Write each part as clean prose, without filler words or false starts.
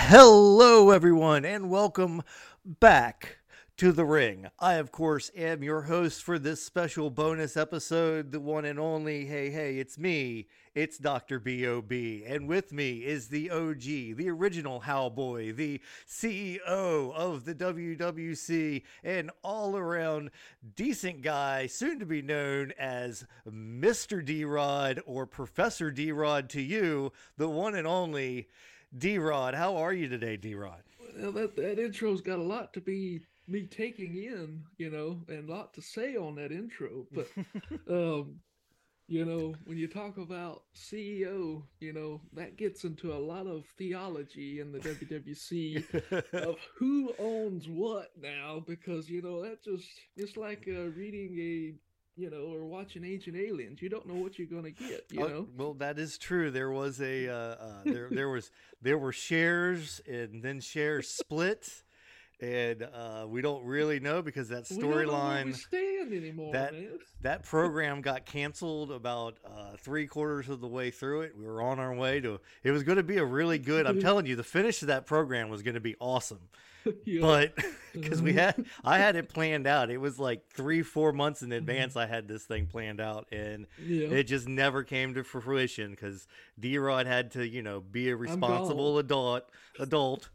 Hello, everyone, and welcome back to the ring. I, of course, am your host for this special bonus episode, the one and only. Hey, it's me. It's Dr. B.O.B. And with me is the OG, the original Howboy, the CEO of the WWC, and all around decent guy, soon to be known as Mr. D Rod or Professor D Rod to you, the one and only D-Rod. How are you today, D-Rod? Well, that intro's got a lot to be me taking in, and a lot to say on that intro. But um, when you talk about CEO, that gets into a lot of theology in the WWC of who owns what now, because that just it's like reading or watching Ancient Aliens. You don't know what you're gonna get, Oh, well, that is true. There was there were shares and then shares split, and we don't really know because that We don't know where we storyline stand anymore, that man. that program got canceled about 3/4 of the way through it. We were on our way to. It was going to be a really good. I'm telling you, the finish of that program was going to be awesome. Yep. But because I had it planned out. It was like 3-4 months in advance. I had this thing planned out, and Yeah. it just never came to fruition because D-Rod had to, be a I'm gone. responsible adult.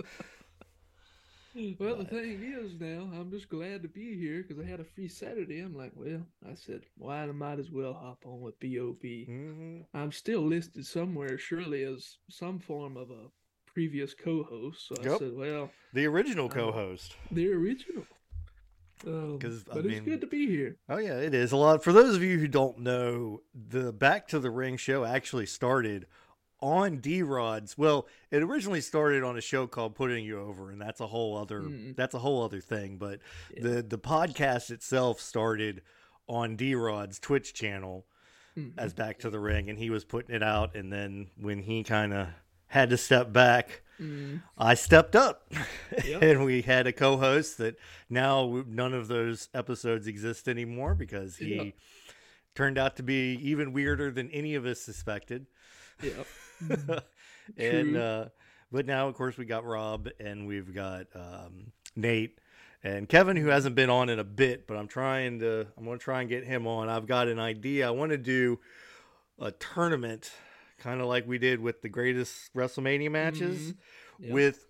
Well, the But thing is now, I'm just glad to be here because I had a free Saturday. I'm like, well, I said, why I might as well hop on with BOB. mhm. I'm still listed somewhere, surely as some form of a previous co-host. So I Yep, said, well, the original uh, co-host. the original. Because I But it's mean, good to be here. oh yeah, it is a lot. For those of you who don't know, the Back to the Ring show actually started on D Rod's. Well, it originally started on a show called Putting You Over, and Mm, that's a whole other thing. But yeah. the podcast itself started on D Rod's Twitch channel Hmm. as Back to the Ring, and he was putting it out. And then when he kind of had to step back, Mm, I stepped up, yep. and we had a co-host that now none of those episodes exist anymore because Yep. he turned out to be even weirder than any of us suspected. Yep. Mm, and true. But now, of course, we got Rob and we've got Nate and Kevin, who Hmm. hasn't been on in a bit, but I'm going to try and get him on. I've got an idea. I want to do a tournament, kind of like we did with the greatest WrestleMania Hmm. matches, Yep. with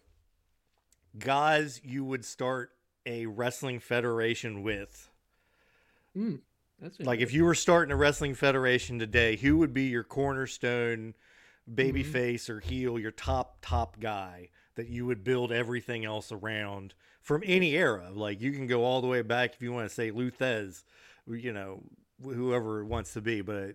guys you would start a wrestling federation with. Mm, that's Like if you interesting. were starting a wrestling federation today, who would be your cornerstone Hmm. babyface or heel, your top guy that you would build everything else around from any era? Like you can go all the way back if you want to say Luthez, you know, whoever it wants to be, but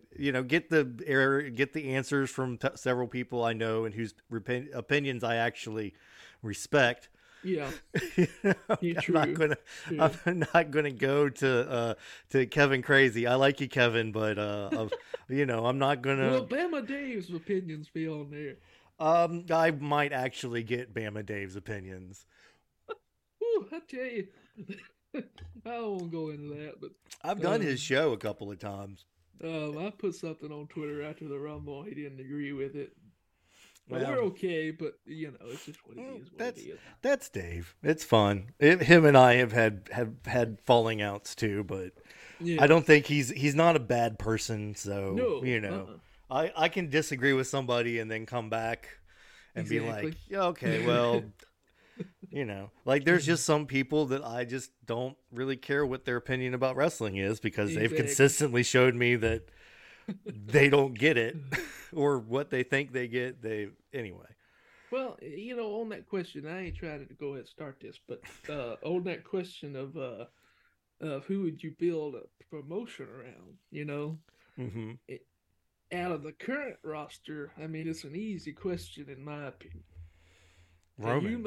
get the answers from several people I know and whose opinions I actually respect. Yeah. I'm Yeah, not true. gonna True. I'm not gonna go to Kevin Crazy. I like you, Kevin, but I'm not gonna. Will Bama Dave's opinions be on there? I might actually get Bama Dave's opinions. Whew, I tell you, I won't go into that, but I've done his um, show a couple of times. I put something on Twitter after the Rumble. He didn't agree with it, but Well, we're okay. But it's just what it mm, is. What it that's is. that's Dave. It's fun. Him and I have had falling outs too, but I Yeah. don't think he's not a bad person. So No. I can disagree with somebody and then come back and be like, Exactly. yeah, okay, well, like there's just some people that I just don't really care what their opinion about wrestling is because they've Exactly. consistently showed me that they don't get it or what they think they get. They anyway. Well, on that question, I ain't trying to go ahead and start this, but on that question of who would you build a promotion around, Mm-hmm. it, out of the current roster, I mean, it's an easy question in my opinion. And Roman.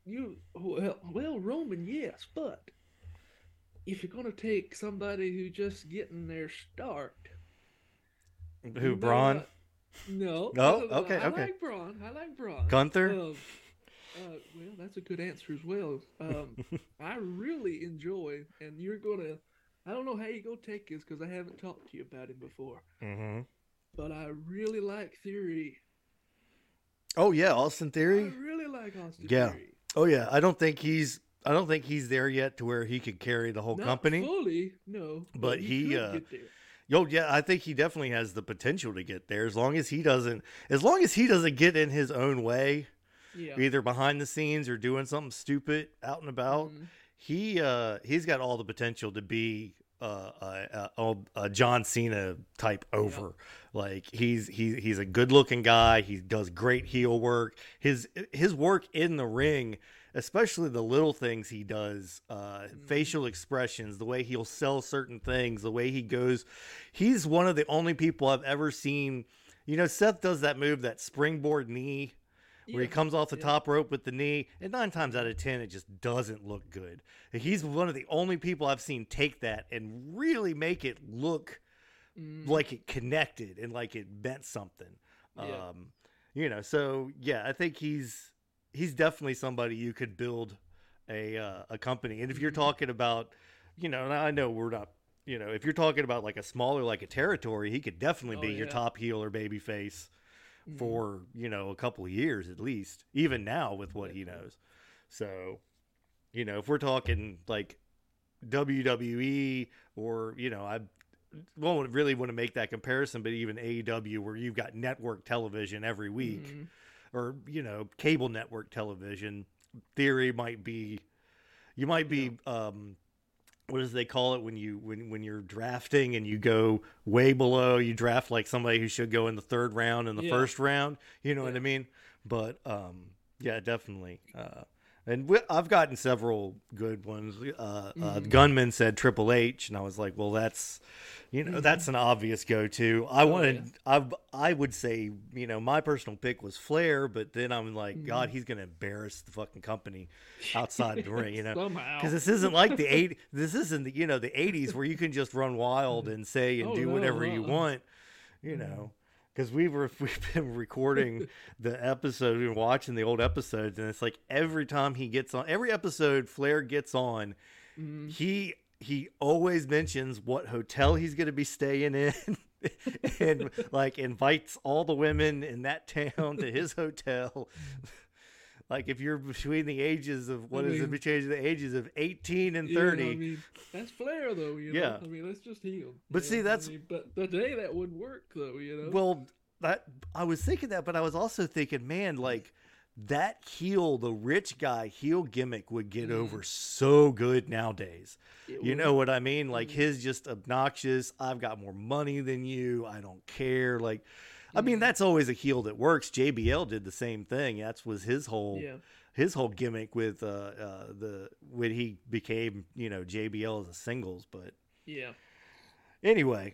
well, Roman, yes, but if you're gonna take somebody who just getting their start, Who? you may Braun? not. No, no, Oh, no, no. okay, I okay. like Braun. I like Braun. Gunther. Um, well, that's a good answer as well. I really enjoy, and you're gonna. I don't know how you go take this because I haven't talked to you about him before, Mm-hmm. but I really like Theory. Oh yeah, Austin I Theory. really icons to Yeah. carry. Oh yeah. I don't think he's there yet to where he could carry the whole Not company. fully, no, But he could get there. yeah, I think he definitely has the potential to get there as long as he doesn't get in his own way, Yeah. either behind the scenes or doing something stupid out and about. He's got all the potential to be a John Cena type over. Like he's a good looking guy. He does great heel work. His work in the ring, especially the little things he does, facial expressions, the way he'll sell certain things, the way he goes. He's one of the only people I've ever seen. You know, Seth does that move, that springboard knee, where he comes off the top rope with the knee, and 9 times out of 10, it just doesn't look good. He's one of the only people I've seen take that and really make it look like it connected and like it meant something. You know, so yeah, I think he's definitely somebody you could build a company. And if you're talking about, you know, and I know we're not, you know, if you're talking about like a smaller, like a territory, he could definitely be your top heel or baby face for, you know, a couple of years at least, even now with what he knows. So, you know, if we're talking like WWE or, you know, I won't really want to make that comparison, but even AEW, where you've got network television every week or, you know, cable network television, theory might be, you might be, what does they call it when you're drafting and you go way below, you draft like somebody who should go in the 3rd round and the 1st round, you know what I mean? But yeah, definitely. And I've gotten several good ones. Gunman said Triple H, and I was like, well, that's, you know, that's an obvious go-to. I would say, you know, my personal pick was Flair, but then I'm like, God, he's going to embarrass the fucking company outside the ring, you know, because this isn't like this isn't, you know, the 80s where you can just run wild and say and do whatever you want, you know. Because we've been recording the episode and watching the old episodes, and it's like every time he gets on, every episode Flair gets on, he always mentions what hotel he's going to be staying in, and like invites all the women in that town to his hotel. Like if you're between the ages of between the ages of 18 and 30. I mean, that's Flair though, you know. Yeah. I mean, that's just heel. But see, that's but today that wouldn't work though, you know. Well, that I was thinking that, but I was also thinking, man, like that heel, the rich guy heel gimmick would get over so good nowadays. You know what I mean? Like his just obnoxious, I've got more money than you, I don't care. Like, I mean, that's always a heel that works. JBL did the same thing. That was his whole gimmick with when he became, you know, JBL as a singles. But anyway,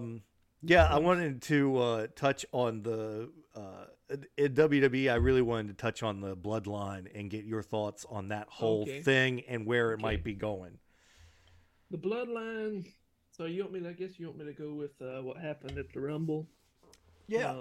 I wanted to touch on the in WWE. I really wanted to touch on the Bloodline and get your thoughts on that whole thing and where it might be going. The Bloodline. So you want me to? I guess you want me to go with what happened at the Rumble. Yeah.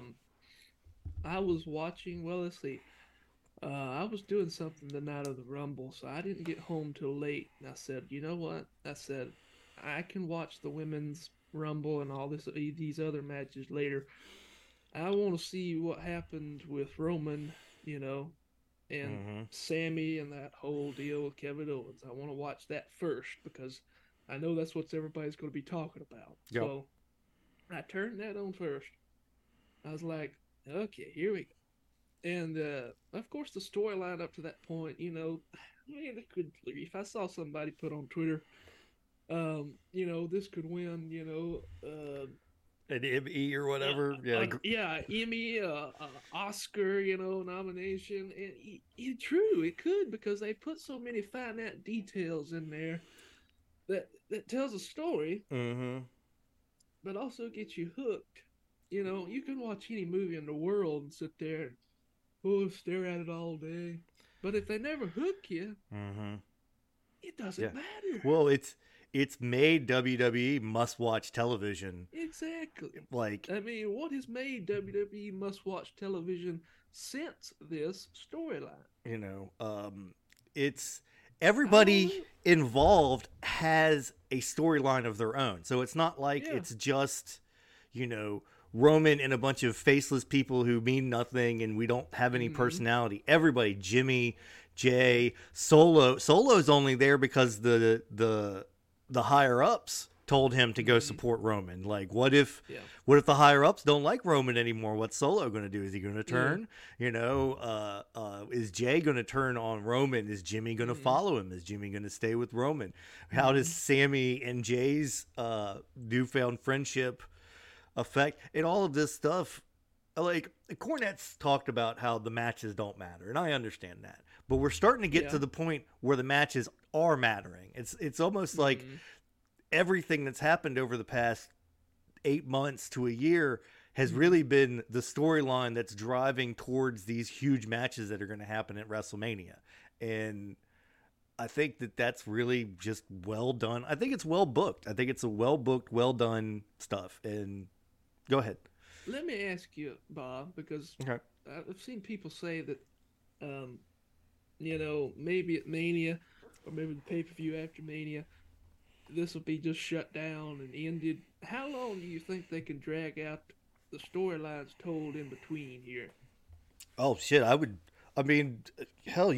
I was watching. Well, let's see. I was doing something the night of the Rumble, so I didn't get home till late. And I said, you know what? I said, I can watch the women's Rumble and all these other matches later. I want to see what happened with Roman, you know, and Sammy and that whole deal with Kevin Owens. I want to watch that first because I know that's what everybody's going to be talking about. Yep. So I turned that on first. I was like, okay, here we go. And, of course, the storyline up to that point, you know, I mean, if I saw somebody put on Twitter, you know, this could win, you know, an Emmy or whatever. Emmy, Oscar, you know, nomination. And true, it could, because they put so many finite details in there that tells a story, but also gets you hooked. You know, you can watch any movie in the world and sit there and stare at it all day. But if they never hook you, it doesn't matter. Well, it's made WWE must-watch television. Exactly. Like, I mean, what has made WWE must-watch television since this storyline? You know, it's everybody involved has a storyline of their own. So it's not like it's just, you know, Roman and a bunch of faceless people who mean nothing and we don't have any personality. Everybody, Jimmy, Jay, Solo's only there because the higher ups told him to go support Roman. Like, what if the higher ups don't like Roman anymore? What's Solo going to do? Is he going to turn? You know, is Jay going to turn on Roman? Is Jimmy going to follow him? Is Jimmy going to stay with Roman? How does Sammy and Jay's newfound friendship affect? And all of this stuff, like Cornette's talked about how the matches don't matter, and I understand that. But we're starting to get to the point where the matches are mattering. It's almost like everything that's happened over the past 8 months to a year has really been the storyline that's driving towards these huge matches that are going to happen at WrestleMania. And I think that that's really just well done. I think it's well booked. I think it's a well booked, well done stuff. And go ahead. Let me ask you, Bob, because I've seen people say that, you know, maybe at Mania or maybe the pay-per-view after Mania, this will be just shut down and ended. How long do you think they can drag out the storylines told in between here? Oh shit, I mean, hell,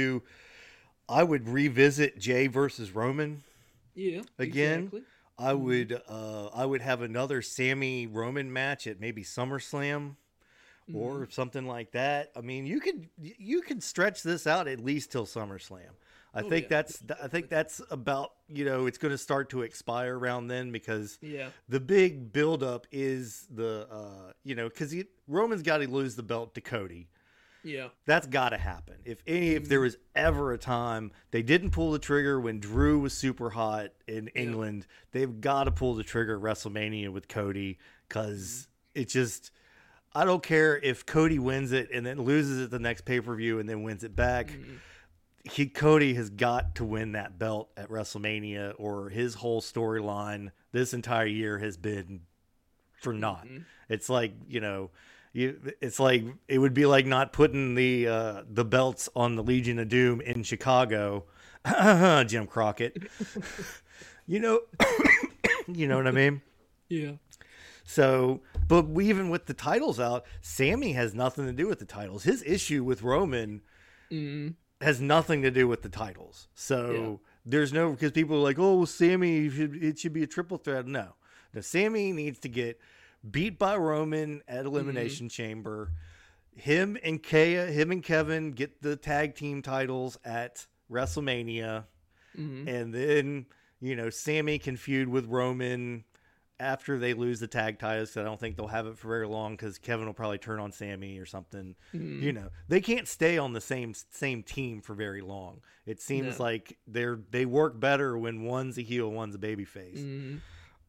I would revisit Jay versus Roman. Yeah, again. Exactly. I would have another Sammy Roman match at maybe SummerSlam or something like that. I mean, you could stretch this out at least till SummerSlam. I think that's about, you know, it's going to start to expire around then because the big buildup is you know, because Roman's got to lose the belt to Cody. Yeah, that's got to happen. If there was ever a time they didn't pull the trigger when Drew was super hot in England, they've got to pull the trigger at WrestleMania with Cody because it just. I don't care if Cody wins it and then loses it the next pay-per-view and then wins it back. Cody has got to win that belt at WrestleMania, or his whole storyline this entire year has been for naught. It's like, you know, it's like it would be like not putting the belts on the Legion of Doom in Chicago. Jim Crockett. You know, you know what I mean? Yeah. So, but even with the titles out, Sammy has nothing to do with the titles. His issue with Roman has nothing to do with the titles. So there's no, because people are like, oh, Sammy, it should be a triple threat. No, Sammy needs to get beat by Roman at Elimination Chamber. Him and Kevin get the tag team titles at WrestleMania. And then, you know, Sammy can feud with Roman after they lose the tag titles. So I don't think they'll have it for very long because Kevin will probably turn on Sammy or something. You know, they can't stay on the same team for very long. It seems like they work better when one's a heel, one's a babyface,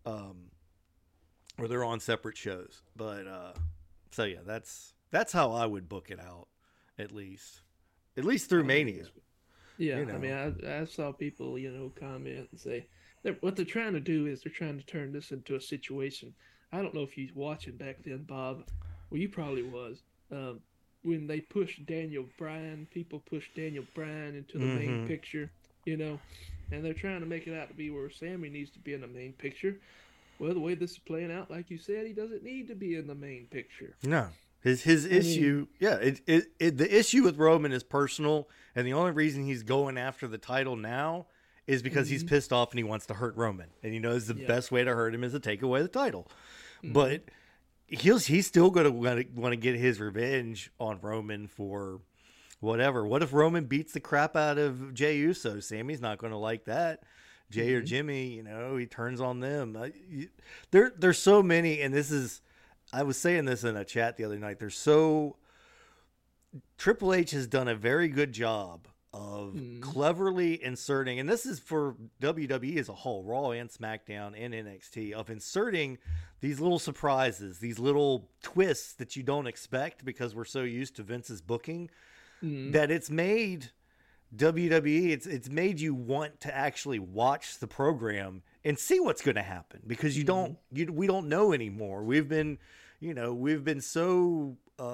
or they're on separate shows. But so yeah, that's how I would book it out, at least through Mania. Yeah, you know. I mean, I saw people, you know, comment and say what they're trying to do is they're trying to turn this into a situation. I don't know if you was watching back then, Bob. Well, you probably was. When they pushed Daniel Bryan, people pushed Daniel Bryan into the main picture, you know, and they're trying to make it out to be where Sammy needs to be in the main picture. Well, the way this is playing out, like you said, he doesn't need to be in the main picture. No. His issue, the issue with Roman is personal, and the only reason he's going after the title now is because he's pissed off and he wants to hurt Roman, and he knows the best way to hurt him is to take away the title. But he's still going to want to get his revenge on Roman for whatever. What if Roman beats the crap out of Jey Uso? Sammy's not going to like that. Jay or Jimmy, you know, he turns on them. There's so many, and this is. I was saying this in a chat the other night. Triple H has done a very good job of cleverly inserting, and this is for WWE as a whole, Raw and SmackDown and NXT, of inserting these little surprises, these little twists that you don't expect because we're so used to Vince's booking, that it's made WWE, it's made you want to actually watch the program and see what's going to happen, because we don't know anymore. We've been so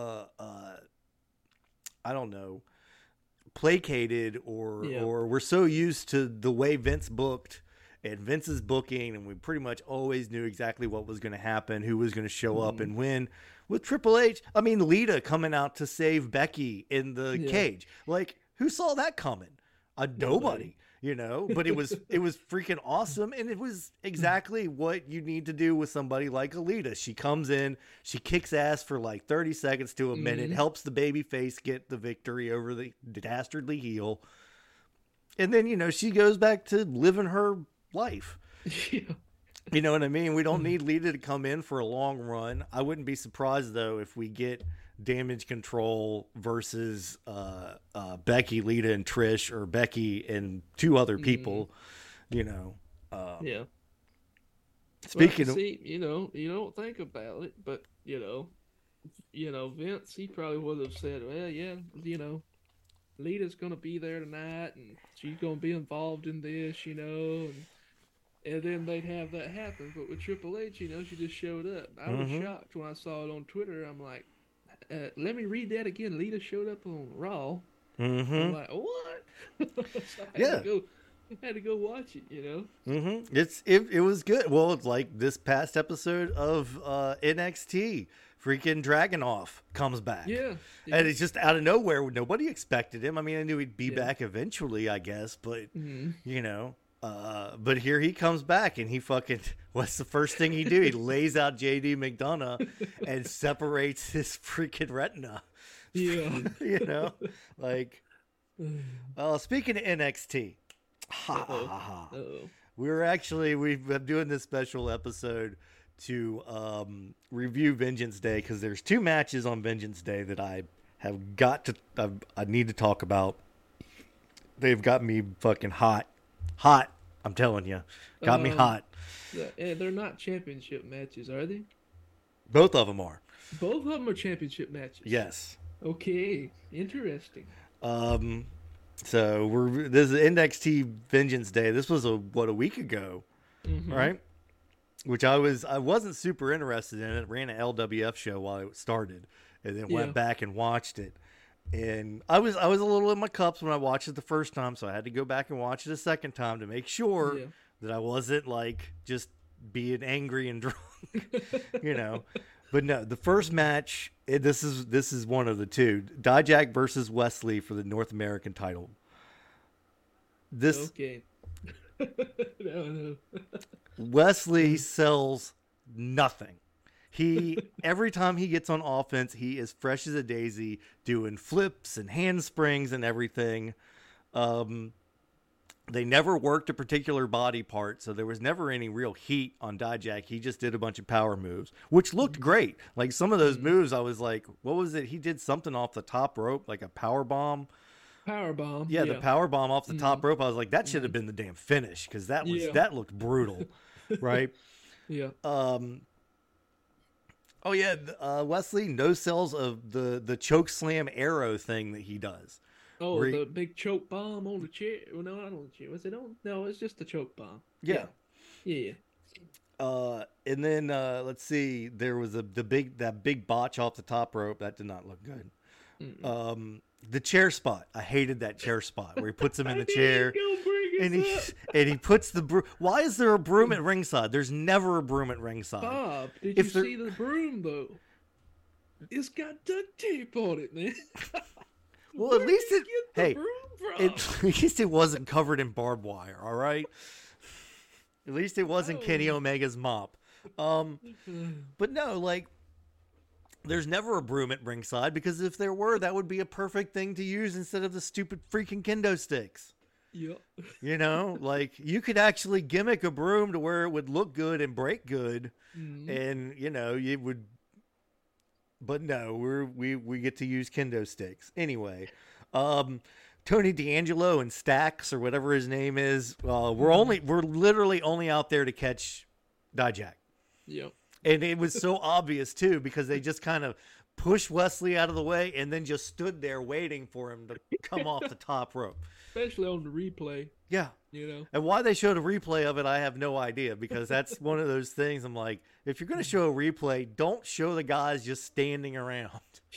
I don't know, placated or we're so used to the way Vince booked and Vince's booking, and we pretty much always knew exactly what was going to happen, who was going to show up and win. With Triple H, I mean, Lita coming out to save Becky in the cage. Like, who saw that coming? Nobody. You know, but it was freaking awesome, and it was exactly what you need to do with somebody like Alita. She comes in, she kicks ass for like 30 seconds to a minute, helps the baby face get the victory over the dastardly heel, and then, you know, she goes back to living her life. Yeah. You know what I mean? We don't need Lita to come in for a long run. I wouldn't be surprised though if we get Damage Control versus Becky, Lita, and Trish, or Becky and two other people. You know. Yeah. Speaking of, you know, you don't think about it, but you know, Vince, he probably would have said, well, yeah, you know, Lita's gonna be there tonight, and she's gonna be involved in this, you know, and then they'd have that happen. But with Triple H, you know, she just showed up. I was shocked when I saw it on Twitter. I'm like, let me read that again. Lita showed up on Raw. I'm like, what? So I had to go watch it, you know. It was good. Well, it's like this past episode of NXT, freaking Dragunov comes back. Yeah. And it's just out of nowhere. Nobody expected him. I mean, I knew he'd be back eventually, I guess, but you know. But here he comes back, and he fucking, what's the first thing he do? He lays out JD McDonough and separates his freaking retina. Yeah. You know, like, speaking of NXT, we've been doing this special episode to review Vengeance Day, because there's two matches on Vengeance Day that I need to talk about. They've got me fucking hot. I'm telling you, got me hot. They're not championship matches, are they? Both of them are. Both of them are championship matches. Yes. Okay, interesting. So this is NXT Vengeance Day. This was a week ago, right? Which I wasn't super interested in it. Ran an LWF show while it started, and then went back and watched it. And I was a little in my cups when I watched it the first time, so I had to go back and watch it a second time to make sure that I wasn't like just being angry and drunk, you know. But no, the first match, this is one of the two: Dijak versus Wesley for the North American title. Okay. No. Wesley sells nothing. Every time he gets on offense, he is fresh as a daisy, doing flips and handsprings and everything. They never worked a particular body part, so there was never any real heat on Dijak. He just did a bunch of power moves, which looked great. Like some of those moves, I was like, what was it? He did something off the top rope, like a power bomb. Power bomb. Yeah, the power bomb off the top rope. I was like, that should have been the damn finish, because that looked brutal, right? Yeah. Oh yeah, Wesley no sells of the choke slam arrow thing that he does. Oh, the big choke bomb on the chair. Well, no, not on the chair. Was it on? No, it's just the choke bomb. Yeah. And then let's see, there was that big botch off the top rope that did not look good. The chair spot, I hated that chair spot where he puts him in the chair. And he puts the broom. Why is there a broom at ringside? There's never a broom at ringside. Bob, did you see the broom though? It's got duct tape on it, man. Well, at least at least it wasn't covered in barbed wire. All right. At least it wasn't Kenny Omega's mop. But no, like, there's never a broom at ringside, because if there were, that would be a perfect thing to use instead of the stupid freaking kendo sticks. Yep. You know, like, you could actually gimmick a broom to where it would look good and break good, and you know, you would. But no, we get to use kendo sticks anyway. Tony D'Angelo and Stax, or whatever his name is, we're literally only out there to catch Dijak. Yep. And it was so obvious too, because they just kind of pushed Wesley out of the way and then just stood there waiting for him to come off the top rope. Especially on the replay. Yeah. You know. And why they showed a replay of it, I have no idea, because that's one of those things. I'm like, if you're going to show a replay, don't show the guys just standing around.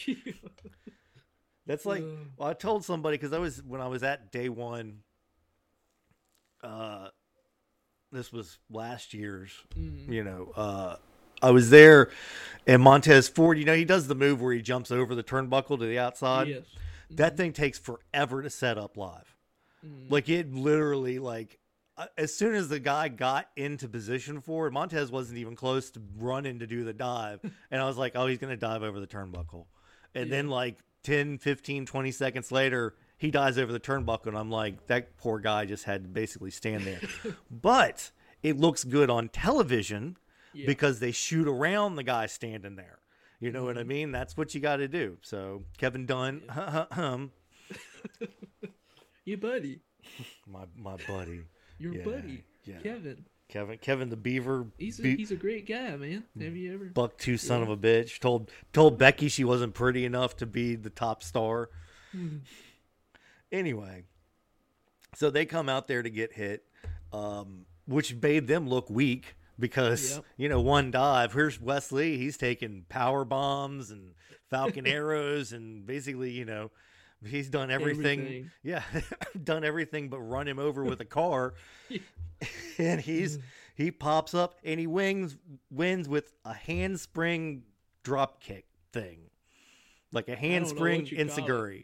That's like, well, I told somebody, because when I was at day one, this was last year's, Mm. I was there, and Montez Ford, he does the move where he jumps over the turnbuckle to the outside. Yes. That Mm-hmm. thing takes forever to set up live. Mm. Like, it literally, like, as soon as the guy got into position for it, Montez wasn't even close to running to do the dive. And I was like, oh, he's going to dive over the turnbuckle. And Yeah. then, like, 10, 15, 20 seconds later, he dives over the turnbuckle. And I'm like, that poor guy just had to basically stand there. But it looks good on television Yeah. because they shoot around the guy standing there. You know what I Mhm. mean? That's what you got to do. So, Kevin Dunn, Your buddy. my buddy. Your Yeah, buddy. yeah. Kevin. Kevin the Beaver, He's a great guy, man. Have you ever? buck two son Yeah. of a bitch. Told Becky she wasn't pretty enough to be the top star. Mhm. Anyway, so they come out there to get hit, which made them look weak because Yep. one dive. Here's Wesley. He's taking power bombs and Falcon arrows, and basically he's done everything. Everything. Yeah, done everything but run him over with a car. And he pops up and he wins with a handspring drop kick thing, like a don't know handspring what you call it. enziguri.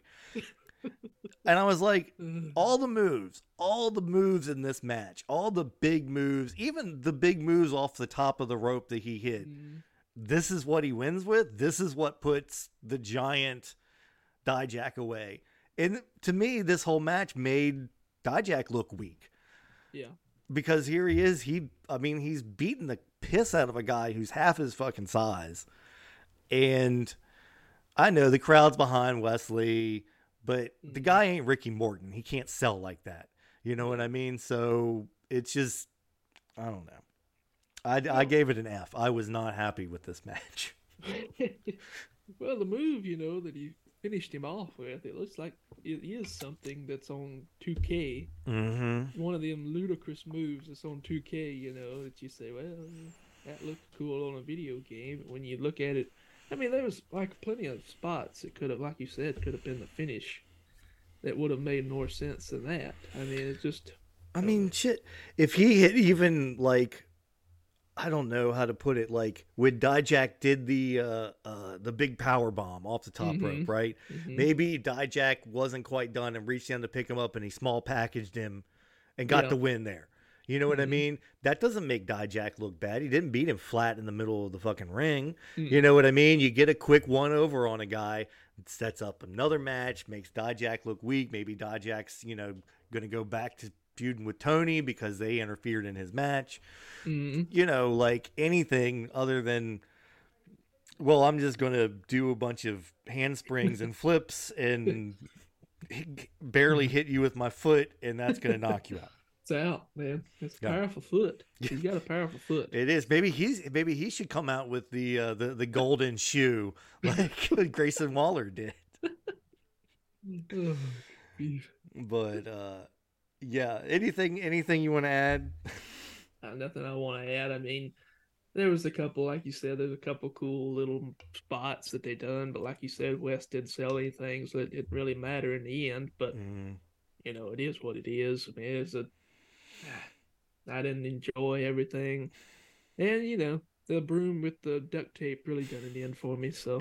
And I was like, Ugh. all the moves in this match, all the big moves, even the big moves off the top of the rope that he hit, Mm. this is what he wins with. This is what puts the giant Dijak away. And to me, this whole match made Dijak look weak. Yeah. Because here he is, he's beating the piss out of a guy who's half his fucking size. And I know the crowd's behind Wesley, but the guy ain't Ricky Morton. He can't sell like that. You know what I mean? So it's just, I don't know. I gave it an F. I was not happy with this match. Well, the move, that he finished him off with, it looks like it is something that's on 2K. Mm-hmm. One of them ludicrous moves that's on 2K, that you say, well, that looks cool on a video game. But when you look at it, there was like plenty of spots that could have, like you said, could have been the finish that would have made more sense than that. It's just. Shit. If he hit even like, I don't know how to put it, like when Dijak did the big power bomb off the top rope, right? Mhm. Maybe Dijak wasn't quite done and reached down to pick him up, and he small packaged him and got the win there. You know what I mean? That doesn't make Dijak look bad. He didn't beat him flat in the middle of the fucking ring. You know what I mean? You get a quick one over on a guy, it sets up another match, makes Dijak look weak. Maybe Dijak's going to go back to feuding with Tony because they interfered in his match. Like anything other than, well, I'm just going to do a bunch of handsprings and flips and barely hit you with my foot, and that's going to knock you out. It's out, man. It's a powerful foot. He's got a powerful foot. It is. Maybe he should come out with the golden shoe like Grayson Waller did. Oh, beef. But yeah. Anything you want to add? Nothing I want to add. There was a couple, like you said, there's a couple cool little spots that they done, but like you said, West didn't sell anything, so it didn't really matter in the end. But it is what it is. I didn't enjoy everything, and the broom with the duct tape really done an end for me. So,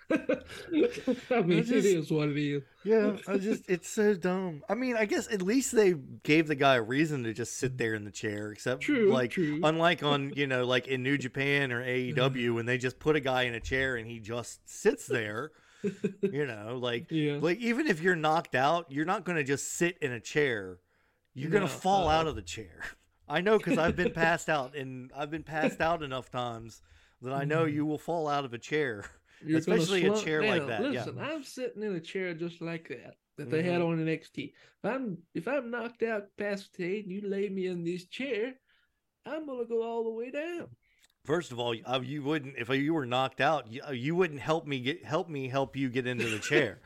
it is what it is. Yeah, it's so dumb. I guess at least they gave the guy a reason to just sit there in the chair, except True. unlike on, like in New Japan or AEW when they just put a guy in a chair and he just sits there, like even if you're knocked out, you're not going to just sit in a chair. You're going to fall out of the chair. I know, because I've been passed out, and I've been passed out enough times that I know you will fall out of a chair. You're especially a chair like that. Listen, I'm sitting in a chair just like that they had on NXT. If I'm knocked out past the and you lay me in this chair, I'm gonna go all the way down. First of all, you wouldn't, if you were knocked out, you wouldn't help you get into the chair.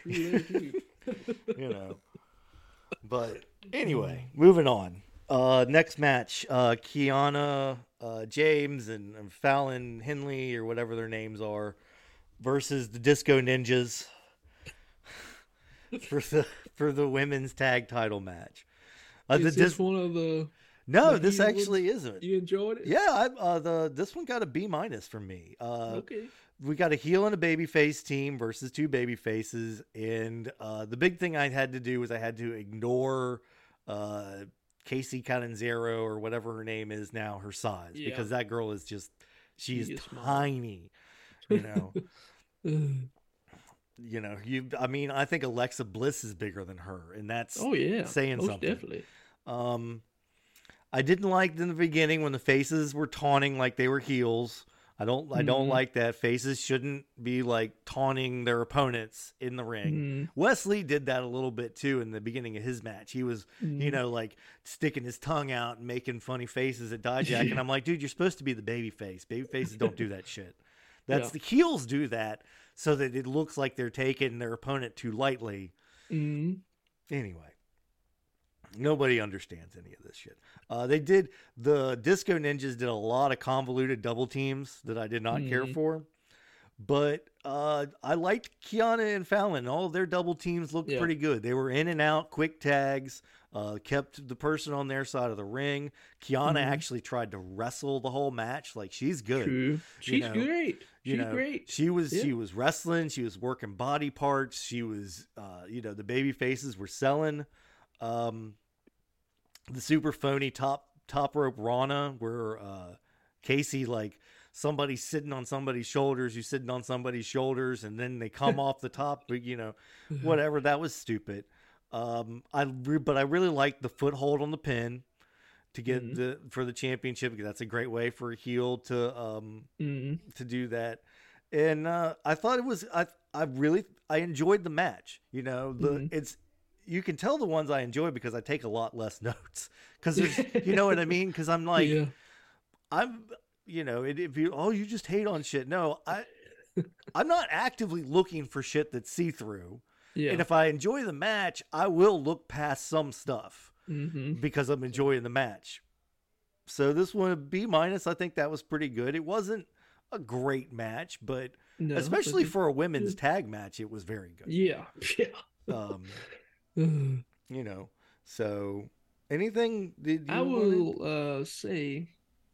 But anyway, moving on. Next match, Kiana James and Fallon Henley, or whatever their names are, versus the Disco Ninjas for the women's tag title match. Is this one of the No, The this heel ones? actually isn't. You enjoyed it? Yeah, this one got a B- from me. Okay. We got a heel and a babyface team versus two baby faces, and the big thing I had to do was I had to ignore Casey Catanzaro or whatever her name is now, her size, Yeah. because that girl is just she's She is small. tiny, you know. Uh, I mean, I think Alexa Bliss is bigger than her, and that's oh yeah, saying most something. definitely. I didn't like in the beginning when the faces were taunting like they were heels. I don't like that. Faces shouldn't be like taunting their opponents in the ring. Wesley did that a little bit too in the beginning of his match. He was, like sticking his tongue out and making funny faces at Dijak. And I'm like, dude, you're supposed to be the baby face. Baby faces don't do that shit. That's the heels do that so that it looks like they're taking their opponent too lightly. Anyway. Nobody understands any of this shit. The Disco Ninjas did a lot of convoluted double teams that I did not care for. But I liked Kiana and Fallon. All of their double teams looked pretty good. They were in and out, quick tags, kept the person on their side of the ring. Kiana actually tried to wrestle the whole match. Like, she's good. True. She's great. She's great. She was wrestling. She was working body parts. She was, the baby faces were selling. The super phony top rope Rana, where Casey, like, somebody's sitting on somebody's shoulders, you're sitting on somebody's shoulders, and then they come off the top, but whatever. That was stupid. But I really liked the foothold on the pin to get for the championship, because that's a great way for a heel to do that. And I thought it was I enjoyed the match. You can tell the ones I enjoy because I take a lot less notes, because you know what I mean? Because I'm like, if you just hate on shit. No, I'm not actively looking for shit that's see-through. Yeah. And if I enjoy the match, I will look past some stuff because I'm enjoying the match. So this one, B-. I think that was pretty good. It wasn't a great match, but especially for a women's tag match, it was very good. Yeah. So anything I will say,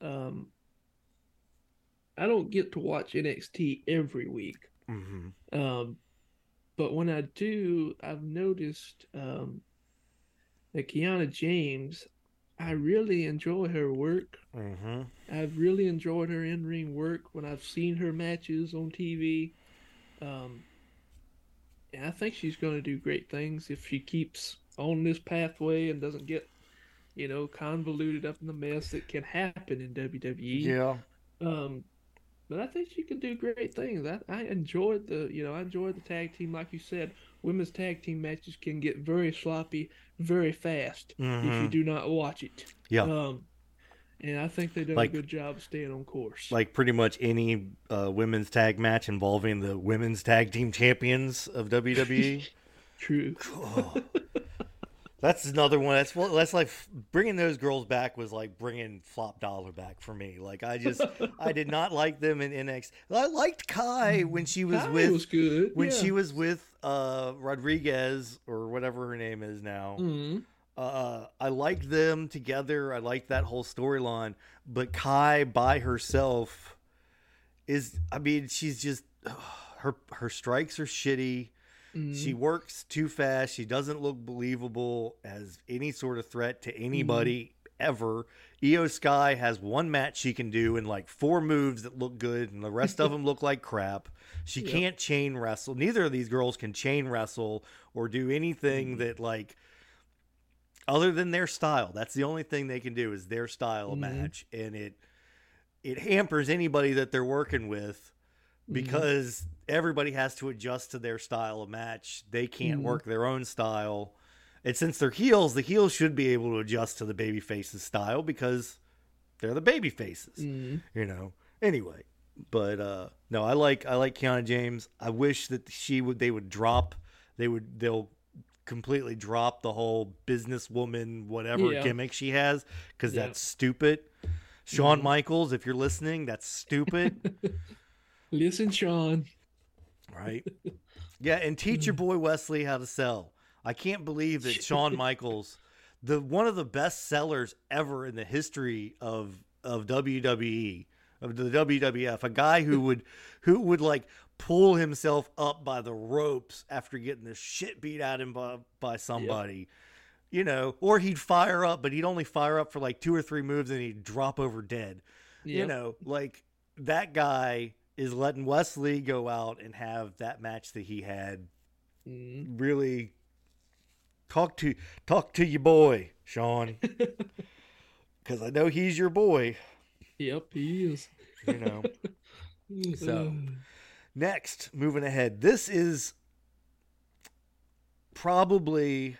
I don't get to watch NXT every week. But when I do, I've noticed that Kiana James, I really enjoy her work. I've really enjoyed her in-ring work when I've seen her matches on TV. And I think she's going to do great things if she keeps on this pathway and doesn't get, convoluted up in the mess that can happen in WWE. Yeah. But I think she can do great things. I enjoyed the tag team, like you said. Women's tag team matches can get very sloppy, very fast if you do not watch it. Yeah. And I think they've done a good job of staying on course. Like pretty much any women's tag match involving the women's tag team champions of WWE. True. Oh. That's another one. That's like bringing those girls back was like bringing Flop Dollar back for me. Like I did not like them in NXT. I liked Kai when she was was good. She was with Rodriguez or whatever her name is now. I liked them together. I liked that whole storyline. But Kai by herself she's just her strikes are shitty. She works too fast. She doesn't look believable as any sort of threat to anybody ever. Io Sky has one match she can do and like 4 moves that look good, and the rest of them look like crap. She can't chain wrestle. Neither of these girls can chain wrestle or do anything that like other than their style. That's the only thing they can do is their style of match, and it hampers anybody that they're working with. Because everybody has to adjust to their style of match. They can't work their own style. And since they're heels, the heels should be able to adjust to the baby faces style because they're the baby faces. Anyway, but no, I like Kiana James. I wish that they'll completely drop the whole businesswoman whatever gimmick she has, because that's stupid. Shawn Michaels, if you're listening, that's stupid. Listen, Sean. Right? Yeah, and teach your boy Wesley how to sell. I can't believe that Shawn Michaels, the one of the best sellers ever in the history of WWE, of the WWF, a guy who would like pull himself up by the ropes after getting the shit beat out of him by somebody. You know, or he'd fire up, but he'd only fire up for like 2 or 3 moves and he'd drop over dead. Yep. You know, like that guy is letting Wesley go out and have that match that he had. Really talk to your boy, Sean, because I know he's your boy. Yep, he is. You know. So next, moving ahead, this is probably,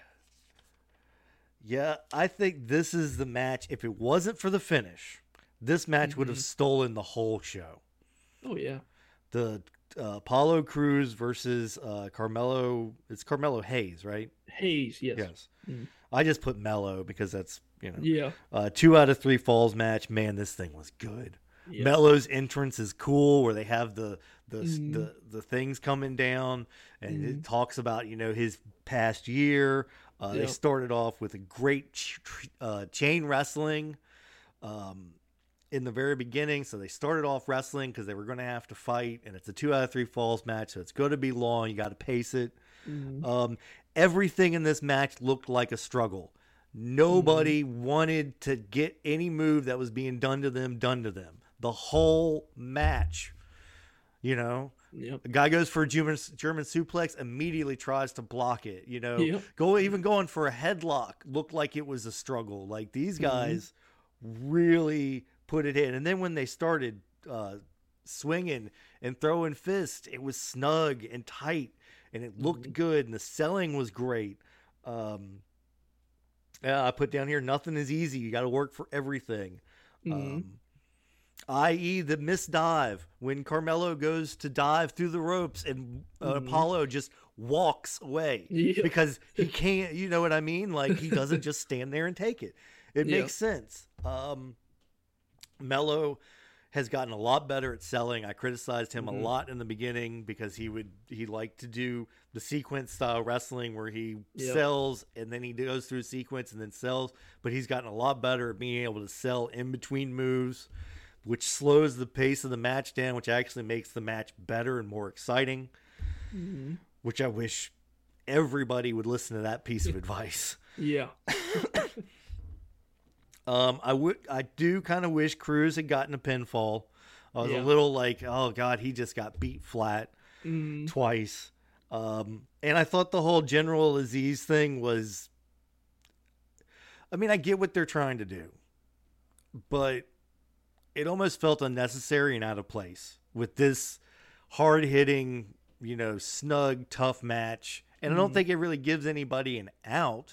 I think this is the match. If it wasn't for the finish, this match would have stolen the whole show. Oh yeah. The Apollo Crews versus Carmelo. It's Carmelo Hayes, right? Hayes, yes. Yes. I just put Mello because that's, you know. Yeah. 2 out of 3 falls match. Man, this thing was good. Yep. Mello's entrance is cool, where they have the things coming down, and it talks about, you know, his past year. They started off with a great chain wrestling in the very beginning. So they started off wrestling because they were going to have to fight, and it's a 2 out of 3 falls match, so it's going to be long. You got to pace it. Everything in this match looked like a struggle. Nobody wanted to get any move that was being done to them. The whole match, you know. Yep. The guy goes for a German suplex, immediately tries to block it. You know, even going for a headlock looked like it was a struggle. Like, these guys really put it in. And then when they started swinging and throwing fists, it was snug and tight, and it looked good, and the selling was great. I put down here, nothing is easy. You got to work for everything. I.e. the misdive when Carmelo goes to dive through the ropes and Apollo just walks away because he can't, you know what I mean? Like, he doesn't just stand there and take it. It makes sense. Mello has gotten a lot better at selling. I criticized him a lot in the beginning because he liked to do the sequence style wrestling where he sells and then he goes through a sequence and then sells, but he's gotten a lot better at being able to sell in between moves, which slows the pace of the match down, which actually makes the match better and more exciting, which I wish everybody would listen to that piece of advice. Yeah. I do kind of wish Cruz had gotten a pinfall. I was a little like, oh God, he just got beat flat twice. And I thought the whole General Aziz thing was, I mean, I get what they're trying to do, but it almost felt unnecessary and out of place with this hard hitting, you know, snug, tough match. And I don't think it really gives anybody an out.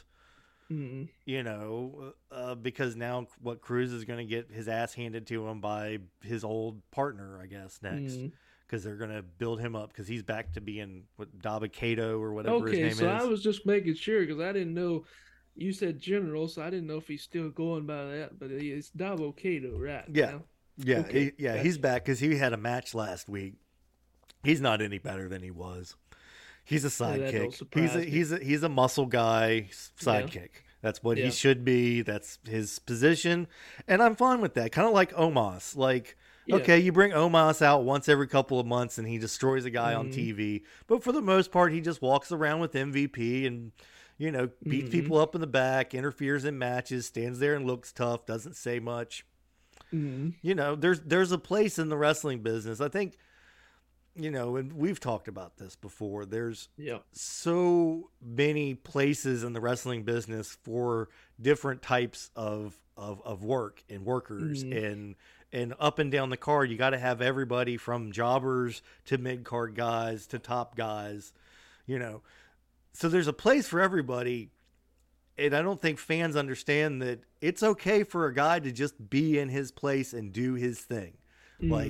You know, because now what, Cruz is going to get his ass handed to him by his old partner, I guess, next, because they're going to build him up because he's back to being Dabba-Kato or whatever his name is. Okay, so I was just making sure because I didn't know. You said General, so I didn't know if he's still going by that, but it's Dabba-Kato, right? Yeah. Now? Yeah. Okay, gotcha. He's back because he had a match last week. He's not any better than he was. He's a sidekick. He's a muscle guy sidekick. Yeah. That's what he should be. That's his position. And I'm fine with that. Kind of like Omos. Like, okay, you bring Omos out once every couple of months and he destroys a guy on TV. But for the most part, he just walks around with MVP and, you know, beats people up in the back, interferes in matches, stands there and looks tough, doesn't say much. You know, there's a place in the wrestling business. I think, you know, and we've talked about this before. There's so many places in the wrestling business for different types of work and workers and up and down the card. You got to have everybody from jobbers to mid card guys to top guys, you know, so there's a place for everybody. And I don't think fans understand that it's okay for a guy to just be in his place and do his thing. Like,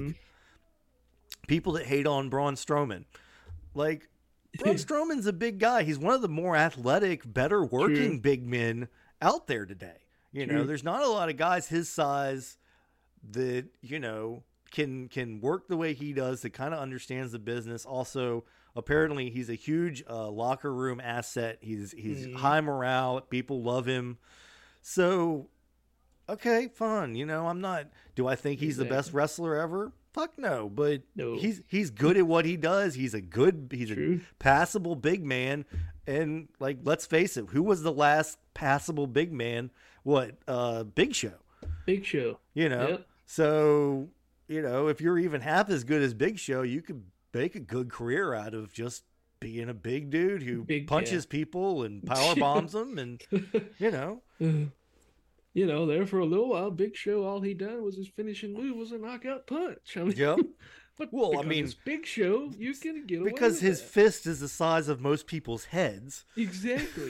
people that hate on Braun Strowman, like, Braun Strowman's a big guy. He's one of the more athletic, better working big men out there today. You know, there's not a lot of guys his size that, you know, can work the way he does, that kind of understands the business. Also, apparently he's a huge locker room asset. He's high morale. People love him. So, okay, fine. You know, I'm not. Do I think he's the best Exactly. wrestler ever? Fuck no. But No. he's good at what he does. He's a True. passable big man. And like, let's face it, who was the last passable big man? What? Big Show. Big Show. You know. Yep. So, you know, if you're even half as good as Big Show, you could make a good career out of just being a big dude who Big punches people and power bombs them, and you know. You know, there for a little while, Big Show, all he done was his finishing move was a knockout punch. I mean, Yep. but Well, I because mean, it's Big Show, you can get away because with his that. fist is the size of most people's heads. Exactly.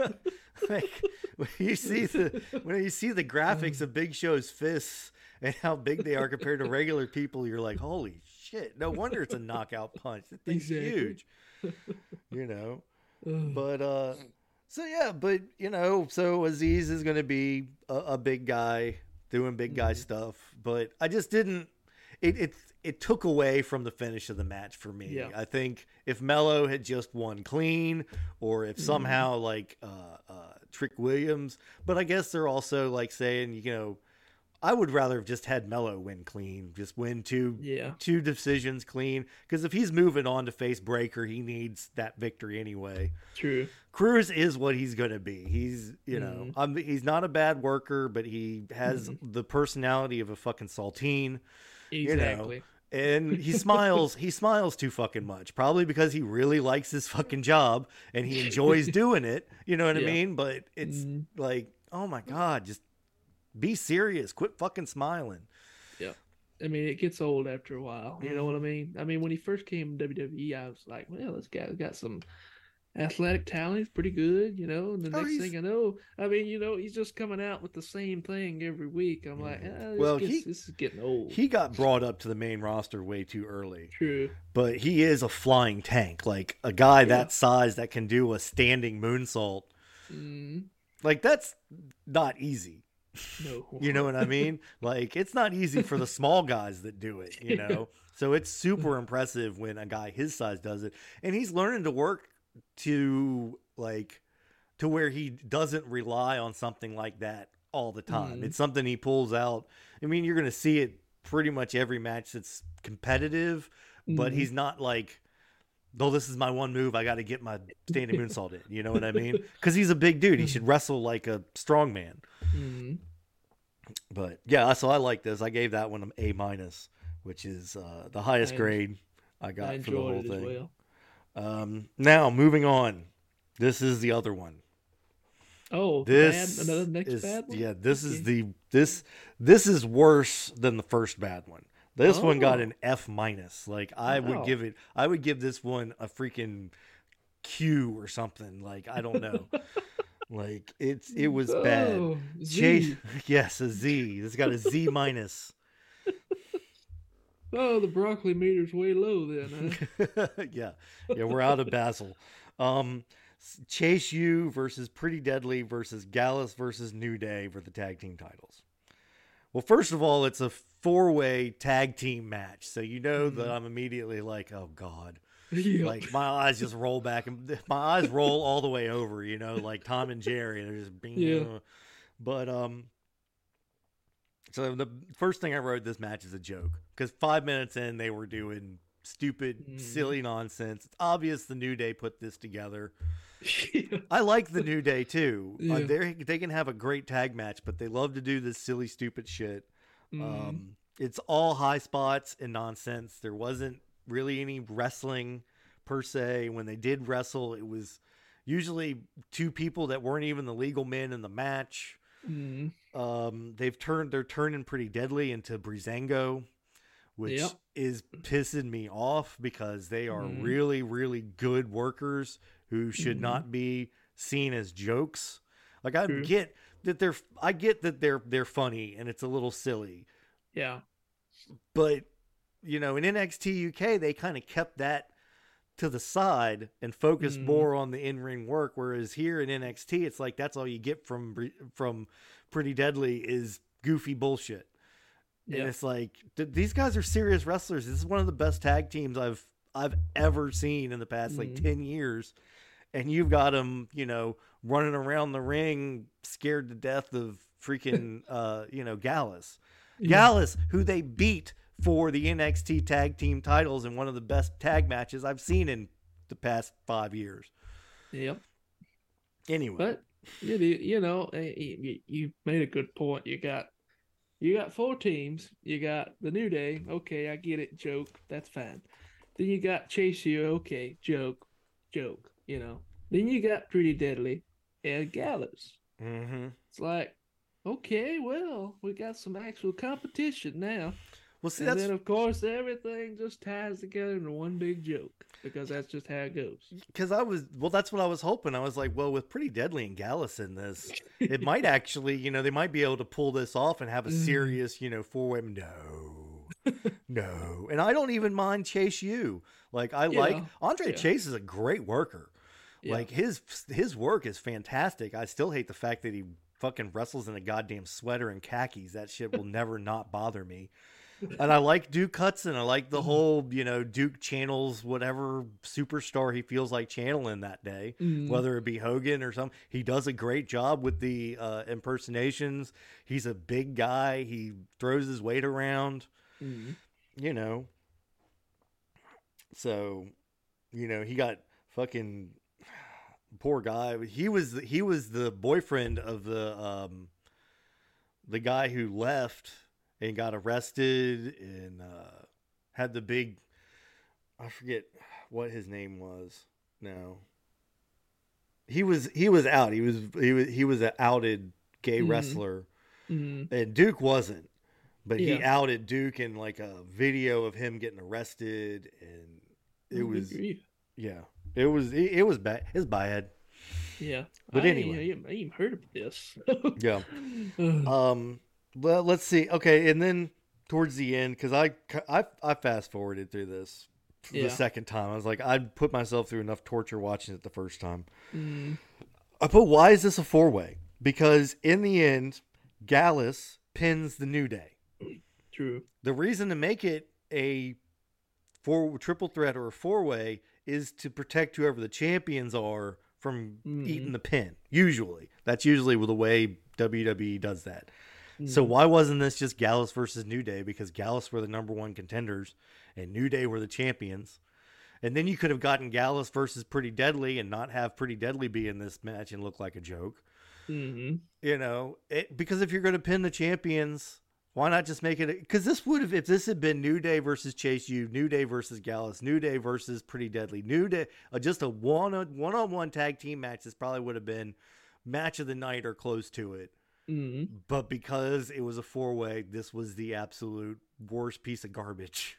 Like when you see the graphics of Big Show's fists and how big they are compared to regular people, you're like, holy shit! No wonder it's a knockout punch. That thing's Exactly. huge. You know. Ugh. But so yeah, but you know, so Aziz is going to be a big guy doing big guy stuff, but I just didn't. It took away from the finish of the match for me. Yeah. I think if Mello had just won clean, or if somehow like Trick Williams, but I guess they're also like saying, you know, I would rather have just had Mello win clean, just win two decisions clean. Because if he's moving on to face Breaker, he needs that victory anyway. True. Cruz is what he's going to be. He's, you know, he's not a bad worker, but he has the personality of a fucking saltine. Exactly. You know? And he smiles. He smiles too fucking much, probably because he really likes his fucking job and he enjoys doing it. You know what I mean? But it's like, oh my God, just be serious. Quit fucking smiling. Yeah. I mean, it gets old after a while. You know what I mean? I mean, when he first came to WWE, I was like, well, this guy's got some athletic talent. He's pretty good, you know. And the next thing I know, I mean, you know, he's just coming out with the same thing every week. I'm like, this is getting old. He got brought up to the main roster way too early. True. But he is a flying tank. Like a guy that size that can do a standing moonsault. Like that's not easy. No. You know what I mean? Like it's not easy for the small guys that do it, you know? So it's super impressive when a guy his size does it. And he's learning to work to where he doesn't rely on something like that all the time. It's something he pulls out. I mean, you're going to see it pretty much every match that's competitive, but he's not like, oh, this is my one move. I got to get my standing moonsault in. You know what I mean? Because he's a big dude. He should wrestle like a strong man. But yeah, so I like this. I gave that one an A-, which is the highest grade I got for the whole thing. Well. Now moving on. This is the other one. Oh, another next bad one? Yeah, this is this is worse than the first bad one. This one got an F-. Like I would give this one a freaking Q or something. Like I don't know. Like it was bad. Z. Yes, a Z. It's got a Z-. Oh, the broccoli meter's way low then, huh? yeah, we're out of Basel. Chase U versus Pretty Deadly versus Gallus versus New Day for the tag team titles. Well, first of all, it's a 4-way tag team match, so you know that I'm immediately like, oh God. Yep. Like my eyes just roll back and my eyes roll all the way over, you know, like Tom and Jerry. They're just being, But so the first thing I wrote, this match is a joke because 5 minutes in they were doing stupid, silly nonsense. It's obvious the New Day put this together. I like the New Day too. They can have a great tag match, but they love to do this silly, stupid shit. It's all high spots and nonsense. There wasn't really any wrestling per se. When they did wrestle, it was usually two people that weren't even the legal men in the match. They're turning Pretty Deadly into Breezango, which is pissing me off because they are really, really good workers who should not be seen as jokes. Like I get that they're funny and it's a little silly. Yeah. But you know, in NXT UK, they kind of kept that to the side and focused more on the in-ring work. Whereas here in NXT, it's like that's all you get from Pretty Deadly is goofy bullshit. And it's like these guys are serious wrestlers. This is one of the best tag teams I've ever seen in the past like 10 years. And you've got them, you know, running around the ring scared to death of freaking, Gallus. Yeah. Gallus, who they beat for the NXT tag team titles in one of the best tag matches I've seen in the past 5 years. Yep. Anyway. But, you made a good point. You got 4 teams. You got the New Day. Okay, I get it. Joke. That's fine. Then you got Chase U. Okay, joke. Then you got Pretty Deadly and Gallows. Mm-hmm. It's like, okay, well, we got some actual competition now. Well, see, and then, of course, everything just ties together into one big joke because that's just how it goes. Because that's what I was hoping. I was like, well, with Pretty Deadly and Gallus in this, it might actually, they might be able to pull this off and have a serious, 4-way. No. And I don't even mind Chase U. Like, like Andre Chase is a great worker. Yeah. Like, his work is fantastic. I still hate the fact that he fucking wrestles in a goddamn sweater and khakis. That shit will never not bother me. And I like Duke Hudson. I like the whole, Duke channels whatever superstar he feels like channeling that day, whether it be Hogan or something. He does a great job with the impersonations. He's a big guy. He throws his weight around, So, he got fucking poor guy. He was the boyfriend of the guy who left and got arrested and had the big, I forget what his name was. No, he was out. He was an outed gay wrestler, and Duke wasn't. But he outed Duke in like a video of him getting arrested, and it was it was bad. It was bad. Yeah, but anyway, I even heard of this. Yeah. Well, let's see. Okay, and then towards the end, because I fast forwarded through this for the second time. I was like, I'd put myself through enough torture watching it the first time. I put, why is this a 4-way? Because in the end, Gallus pins the New Day. True. The reason to make it a triple threat or a 4-way is to protect whoever the champions are from eating the pin. Usually. That's usually the way WWE does that. So why wasn't this just Gallus versus New Day? Because Gallus were the number 1 contenders and New Day were the champions. And then you could have gotten Gallus versus Pretty Deadly and not have Pretty Deadly be in this match and look like a joke. Because if you're going to pin the champions, why not just make it? Because this would have, if this had been New Day versus Chase U, New Day versus Gallus, New Day versus Pretty Deadly, New Day, just a one-on-one tag team match, this probably would have been match of the night or close to it. But because it was a 4-way, this was the absolute worst piece of garbage.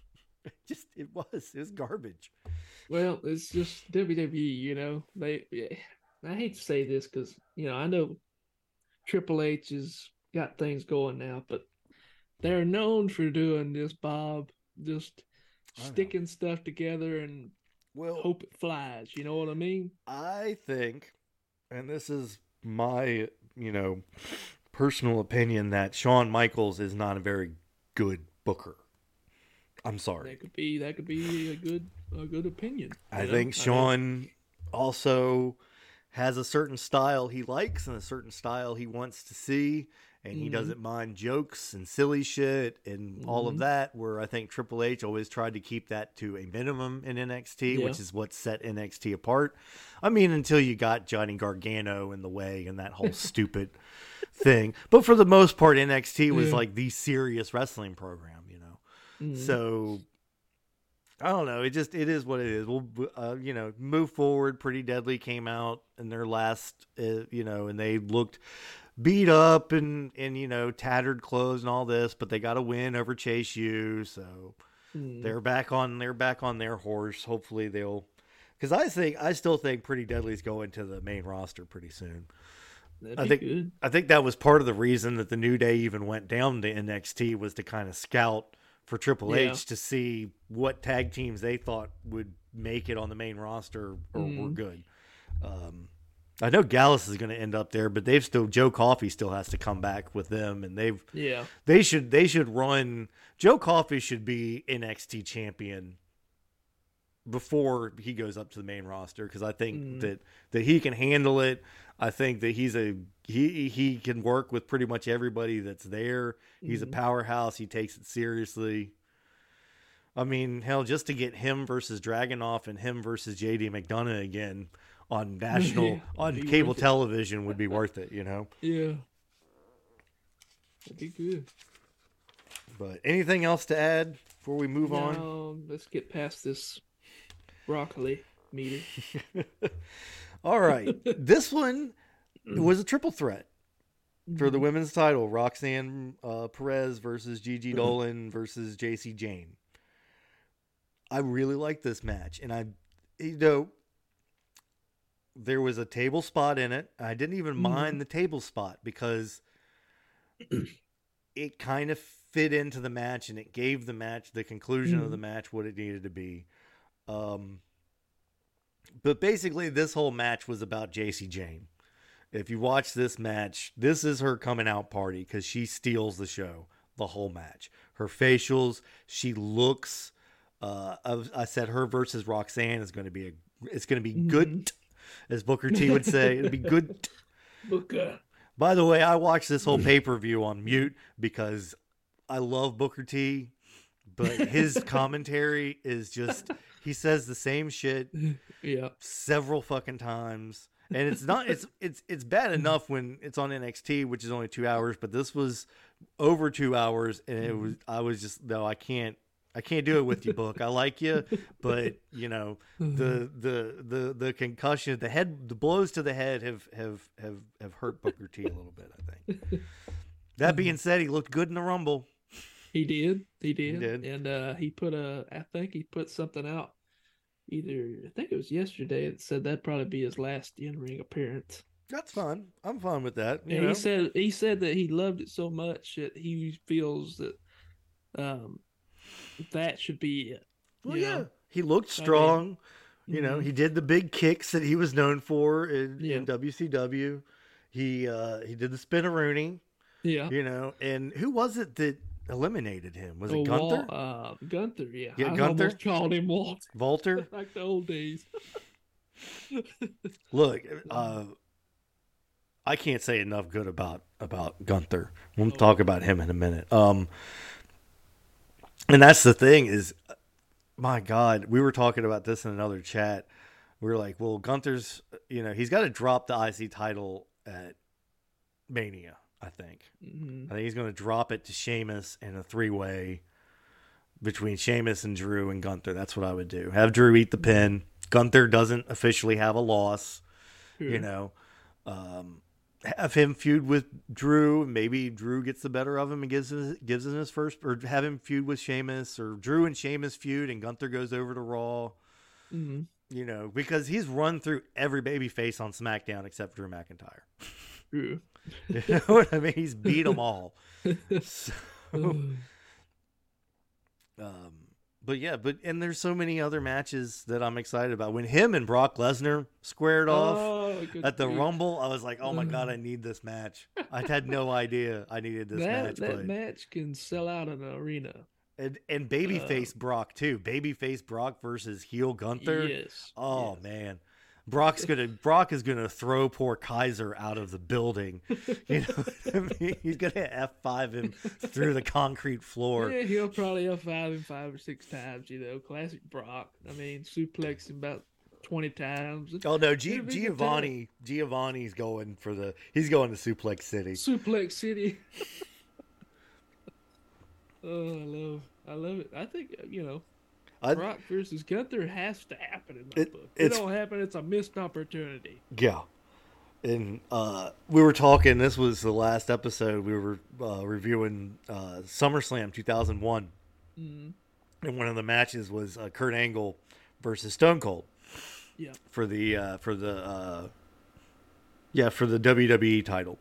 It was garbage. Well, it's just WWE, I hate to say this because, I know Triple H has got things going now, but they're known for doing this, Bob, just sticking stuff together and hope it flies. You know what I mean? I think, and this is my personal opinion, that Shawn Michaels is not a very good booker. I'm sorry. That could be a good opinion. I think Shawn also has a certain style he likes and a certain style he wants to see, and he doesn't mind jokes and silly shit and all of that, where I think Triple H always tried to keep that to a minimum in NXT, which is what set NXT apart. I mean, until you got Johnny Gargano in the way and that whole stupid thing. But for the most part, NXT was like the serious wrestling program, So I don't know. It is what it is. We'll, move forward. Pretty Deadly came out in their last, and they looked beat up and tattered clothes and all this, but they got a win over Chase U. So they're back on their horse. Hopefully because I still think Pretty Deadly's going to the main roster pretty soon. I think that was part of the reason that the New Day even went down to NXT, was to kind of scout for Triple H to see what tag teams they thought would make it on the main roster or were good. I know Gallus is going to end up there, but Joe Coffey still has to come back with them, and they should run. Joe Coffey should be NXT champion before he goes up to the main roster, because I think Mm. that he can handle it. I think that he can work with pretty much everybody that's there. He's a powerhouse. He takes it seriously. I mean, hell, just to get him versus Dragunov and him versus JD McDonough again on on cable television would be worth it, you know? Yeah. That'd be good. But anything else to add before we move on? No, let's get past this broccoli meter. All right. This one was a triple threat for the women's title. Roxanne Perez versus Gigi Dolan versus JC Jane. I really like this match. And there was a table spot in it. I didn't even mind the table spot because it kind of fit into the match and it gave the match, the conclusion of the match, what it needed to be. But basically this whole match was about JC Jane. If you watch this match, this is her coming out party because she steals the show, the whole match. Her facials, she looks, I said her versus Roxanne is going to be good, as Booker T would say. It'd be good. Booker. By the way, I watched this whole pay-per-view on mute because I love Booker T, but his commentary is just, he says the same shit several fucking times. And it's not, it's bad enough when it's on NXT, which is only 2 hours, but this was over 2 hours. And I can't do it with you, Book. I like you, but you know, the concussion, the blows to the head have hurt Booker T a little bit, I think. That being said, he looked good in the Rumble. He did. And I think he put something out I think it was yesterday, that said that'd probably be his last in-ring appearance. That's fun. I'm fine with that. And he said that he loved it so much that he feels that that should be it. Well, yeah. He looked strong. I mean, he did the big kicks that he was known for in WCW. He did the spin-a-rooney. Yeah. And who was it that eliminated him? Was it Gunther? Gunther, yeah. Yeah, I Gunther. almost called him Walter. Like the old days. Look, I can't say enough good about Gunther. We'll talk about him in a minute. And that's the thing is, my God, we were talking about this in another chat. We were like, well, Gunther's, he's got to drop the IC title at Mania, I think. I think he's going to drop it to Sheamus in a 3-way between Sheamus and Drew and Gunther. That's what I would do. Have Drew eat the pin. Gunther doesn't officially have a loss. Have him feud with Drew. Maybe Drew gets the better of him and gives him his first, or have him feud with Sheamus, or Drew and Sheamus feud and Gunther goes over to Raw. Because he's run through every babyface on SmackDown except Drew McIntyre. True. You know what I mean? He's beat them all. And there's so many other matches that I'm excited about. When him and Brock Lesnar squared off at the Rumble, I was like, oh my God, I need this match. I had no idea I needed this match. That match can sell out an arena. And babyface Brock too. Babyface Brock versus heel Gunther. Yes. Oh man. Brock is gonna throw poor Kaiser out of the building. You know what I mean? He's gonna F5 him through the concrete floor. Yeah, he'll probably F5 him 5 or 6 times. Classic Brock. I mean, suplex him about 20 times. Oh no, Giovanni's going to Suplex City. Suplex City. Oh, I love it. I think Brock versus Gunther has to happen in my book. If it don't happen, it's a missed opportunity. Yeah. And we were talking, this was the last episode, we were reviewing SummerSlam 2001. And one of the matches was Kurt Angle versus Stone Cold. Yeah. For the WWE title.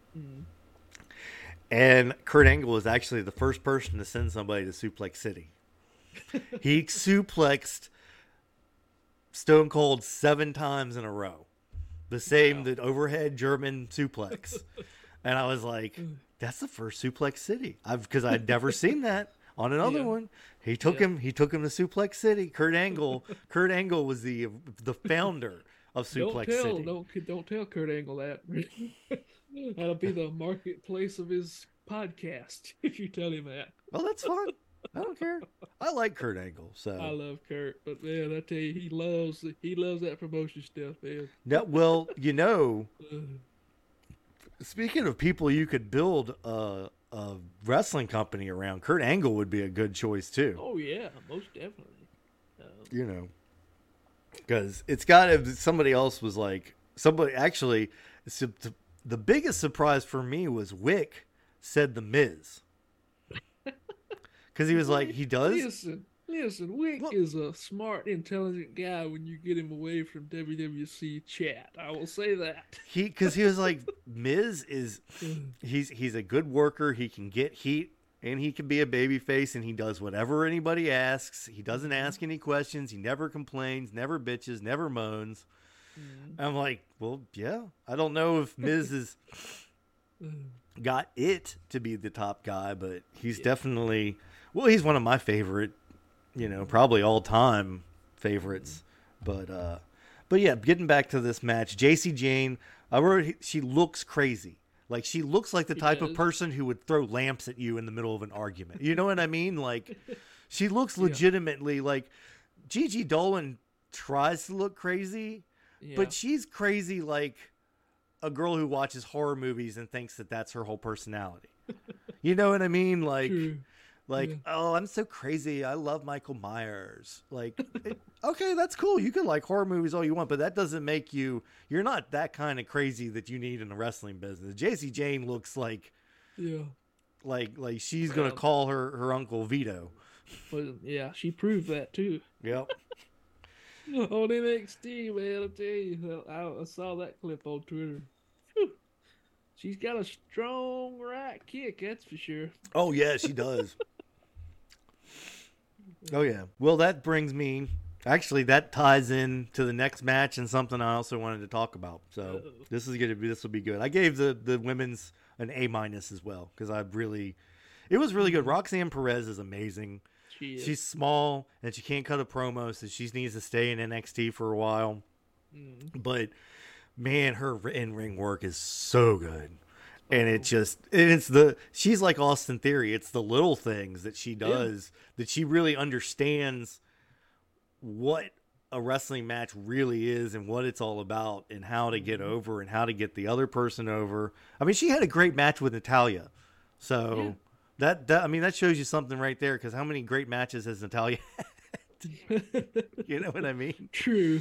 And Kurt Angle was actually the first person to send somebody to Suplex City. He suplexed Stone Cold 7 times in a row. The overhead German suplex. And I was like, that's the first Suplex City. Because I'd never seen that. On another Yeah. one, he took Yeah. him. He took him to Suplex City. Kurt Angle. Kurt Angle was the founder of Don't Suplex tell, City. don't tell Kurt Angle that. That'll be the marketplace of his podcast if you tell him that. Well, that's fine. I don't care. I like Kurt Angle. I So love Kurt, but man, I tell you, he loves that promotion stuff, man. now, well, Uh, speaking of people you could build a wrestling company around, Kurt Angle would be a good choice too. oh yeah, most definitely. You know, because it's got to. Somebody else was like somebody actually. The biggest surprise for me was Wick said the Miz. Because he was like, he does. Listen, Wick Well- is a smart, intelligent guy when you get him away from WWC chat. I will say that. Because he was like, Miz is he's a good worker. He can get heat and he can be a baby face and he does whatever anybody asks. He doesn't ask any questions. He never complains, never bitches, never moans. I'm like, well, yeah. I don't know if Miz has got it to be the top guy, but he's definitely, well, he's one of my favorite, probably all time favorites. But yeah, getting back to this match, JC Jane, I wrote, she looks crazy. Like she looks like the She type of does. person who would throw lamps at you in the middle of an argument. You know what I mean? Like she looks Yeah. legitimately like Gigi Dolan tries to look crazy, Yeah. but she's crazy like a girl who watches horror movies and thinks that that's her whole personality. You know what I mean? Like, True. Yeah. oh, I'm so crazy. I love Michael Myers. Like, okay, that's cool. You can like horror movies all you want, but that doesn't make you're not that kind of crazy that you need in the wrestling business. JC Jane looks like Yeah. she's going to call her uncle Vito. But yeah, she proved that too. Yep. On NXT, man, I tell you, I saw that clip on Twitter. Whew. She's got a strong right kick, that's for sure. Oh yeah, she does. Oh yeah. Well, that brings me. Actually, that ties in to the next match and something I also wanted to talk about. So Uh-oh. this will be good. I gave the women's an A- as well because it was really good. Roxanne Perez is amazing. She is. She's small and she can't cut a promo, so she needs to stay in NXT for a while. Mm. But man, her in-ring work is so good. And she's like Austin Theory. It's the little things that she does that she really understands what a wrestling match really is and what it's all about and how to get over and how to get the other person over. I mean, she had a great match with Natalia. So that shows you something right there. Cause how many great matches has Natalia had? You know what I mean? True.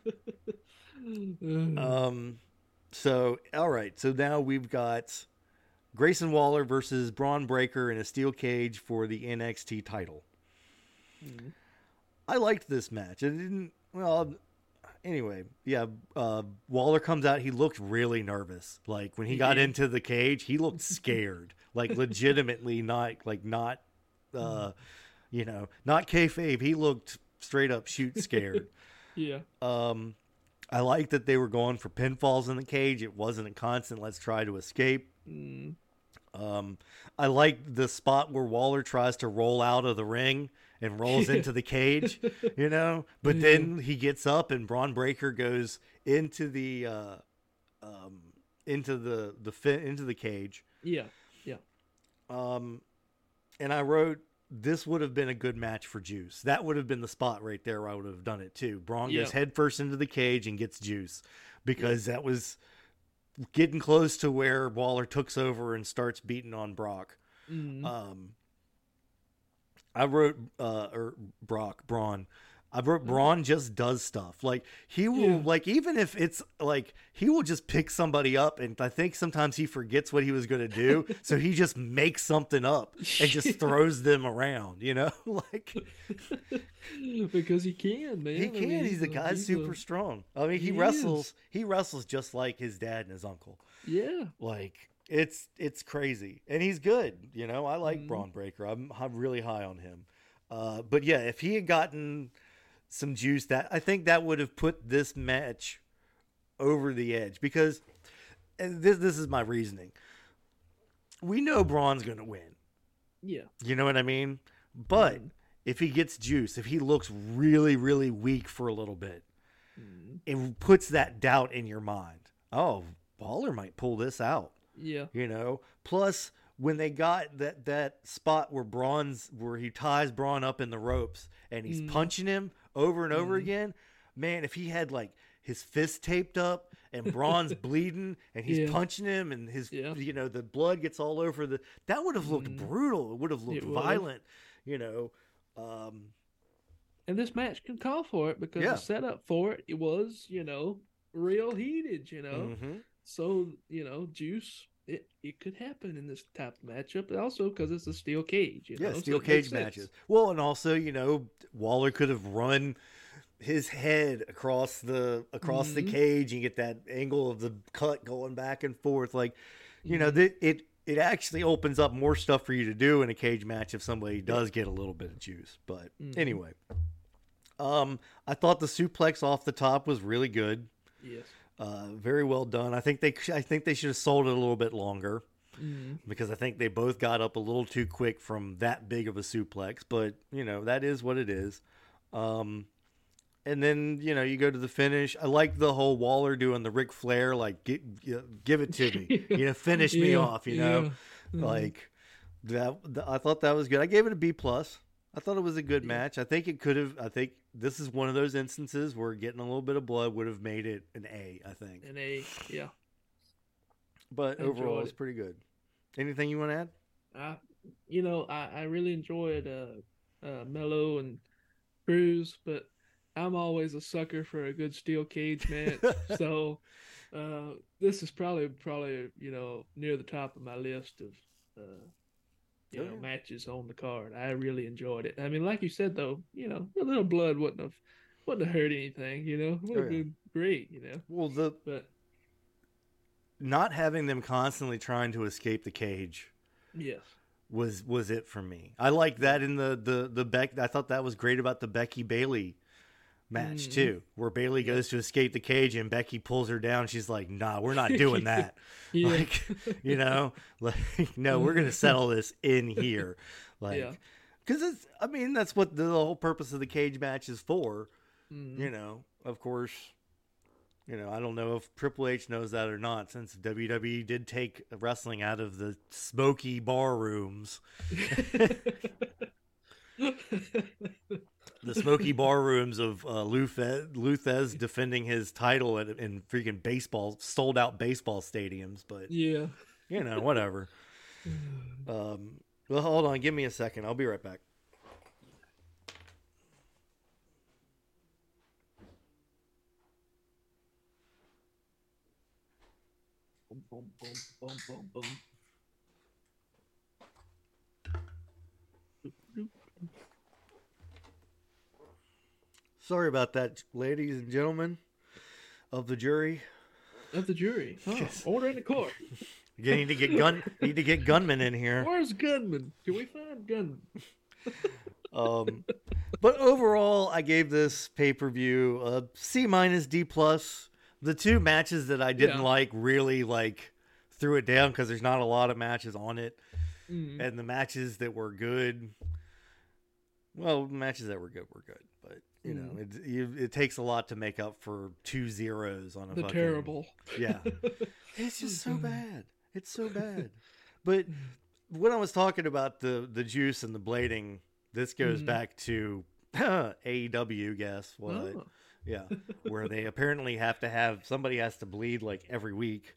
So, all right. So now we've got Grayson Waller versus Braun Breaker in a steel cage for the NXT title. Mm. I liked this match. It didn't, well, anyway, yeah. Waller comes out. He looked really nervous. Like when he got into the cage, he looked scared, like legitimately not not kayfabe. He looked straight up shoot scared. Yeah. I like that they were going for pinfalls in the cage. It wasn't a constant, let's try to escape. Mm. I like the spot where Waller tries to roll out of the ring and rolls into the cage, but then he gets up and Braun Breaker goes into the cage. Yeah. Yeah. And I wrote, this would have been a good match for Juice. That would have been the spot right there where I would have done it too. Braun goes head first into the cage and gets Juice because that was getting close to where Waller takes over and starts beating on Brock. Mm. I wrote, Braun. I wrote Braun just does stuff. Like he will, like, even if it's like, he will just pick somebody up. And I think sometimes he forgets what he was going to do. So he just makes something up and just throws them around, like Because he can, man. he can. He's a guy super strong. I mean, he wrestles just like his dad and his uncle. Yeah. Like it's crazy, and he's good. I like Braun Breaker. I'm really high on him. But yeah, if he had gotten some juice, I think that would have put this match over the edge because this is my reasoning. We know Braun's going to win. Yeah. You know what I mean? But if he gets juice, if he looks really, really weak for a little bit, it puts that doubt in your mind. Oh, Waller might pull this out. Yeah. You know, plus when they got that spot where he ties Braun up in the ropes and he's punching him over and over again, man, if he had like his fist taped up and Braun's bleeding and he's punching him and his, you know, the blood gets all over that would have looked brutal. It would have looked violent, you know. And this match can call for it because the setup for it was, you know, real heated, you know. So, you know, juice, it could happen in this type of matchup. Also because it's a steel cage, you know. Steel cage matches. Well, and also, you know, Waller could have run his head across the cage and get that angle of the cut going back and forth. Like, you know, it actually opens up more stuff for you to do in a cage match if somebody does get a little bit of juice. But anyway, I thought the suplex off the top was really good. Yes. Very well done. I think they should have sold it a little bit longer because I think they both got up a little too quick from that big of a suplex. But you know, that is what it is. And then, you know, you go to the finish. I like the whole Waller doing the Ric Flair, like, give it to me, you know, finish me off, you know, like that. I thought that was good. I gave it a B+. I thought it was a good match. I think this is one of those instances where getting a little bit of blood would have made it an A, I think. An A, yeah. But overall, it's pretty good. Anything you want to add? You know, I really enjoyed Mello and Cruz, but I'm always a sucker for a good steel cage match. So this is probably you know, near the top of my list of you know, matches on the card. I really enjoyed it. I mean, like you said though, you know, a little blood wouldn't have hurt anything, you know. It would have been great, you know. Well, but not having them constantly trying to escape the cage. Yes. Was it for me. I like that in the Beck. I thought that was great about the Becky Bayley match too, where Bayley goes to escape the cage and Becky pulls her down. She's like, "Nah, we're not doing that." Like, you know, like, no, we're gonna settle this in here, like, because it's. I mean, that's what the whole purpose of the cage match is for. You know, of course. You know, I don't know if Triple H knows that or not, since WWE did take wrestling out of the smoky bar rooms. The smoky bar rooms of Lou Thesz defending his title in freaking sold out baseball stadiums. But you know, whatever. Well, hold on, give me a second. I'll be right back. Boom, boom, boom, boom, boom. Sorry about that, ladies and gentlemen of the jury. Of the jury. Oh, yes. Order in the court. You need to get gunmen in here. Where's gunmen? Can we find gunmen? But overall, I gave this pay-per-view a C- D+. The two matches that I didn't like really threw it down because there's not a lot of matches on it. And the matches that were good, well, matches that were good were good. But, you know, it takes a lot to make up for 2 zeros on a fucking... terrible. Yeah. It's just so bad. It's so bad. But when I was talking about the juice and the blading, this goes back to AEW, guess what? Oh. Yeah. Where they apparently have to have... Somebody has to bleed every week.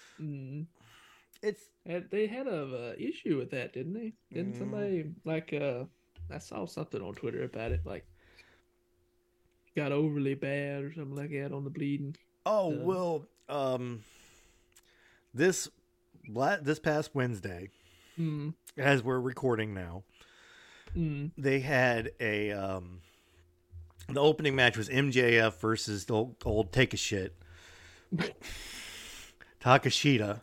They had a issue with that, didn't they? Didn't somebody I saw something on Twitter about it, got overly bad or something like that on the bleeding. Oh, well, this past Wednesday, as we're recording now, they had the opening match was MJF versus the old Take a Shit. Takeshita.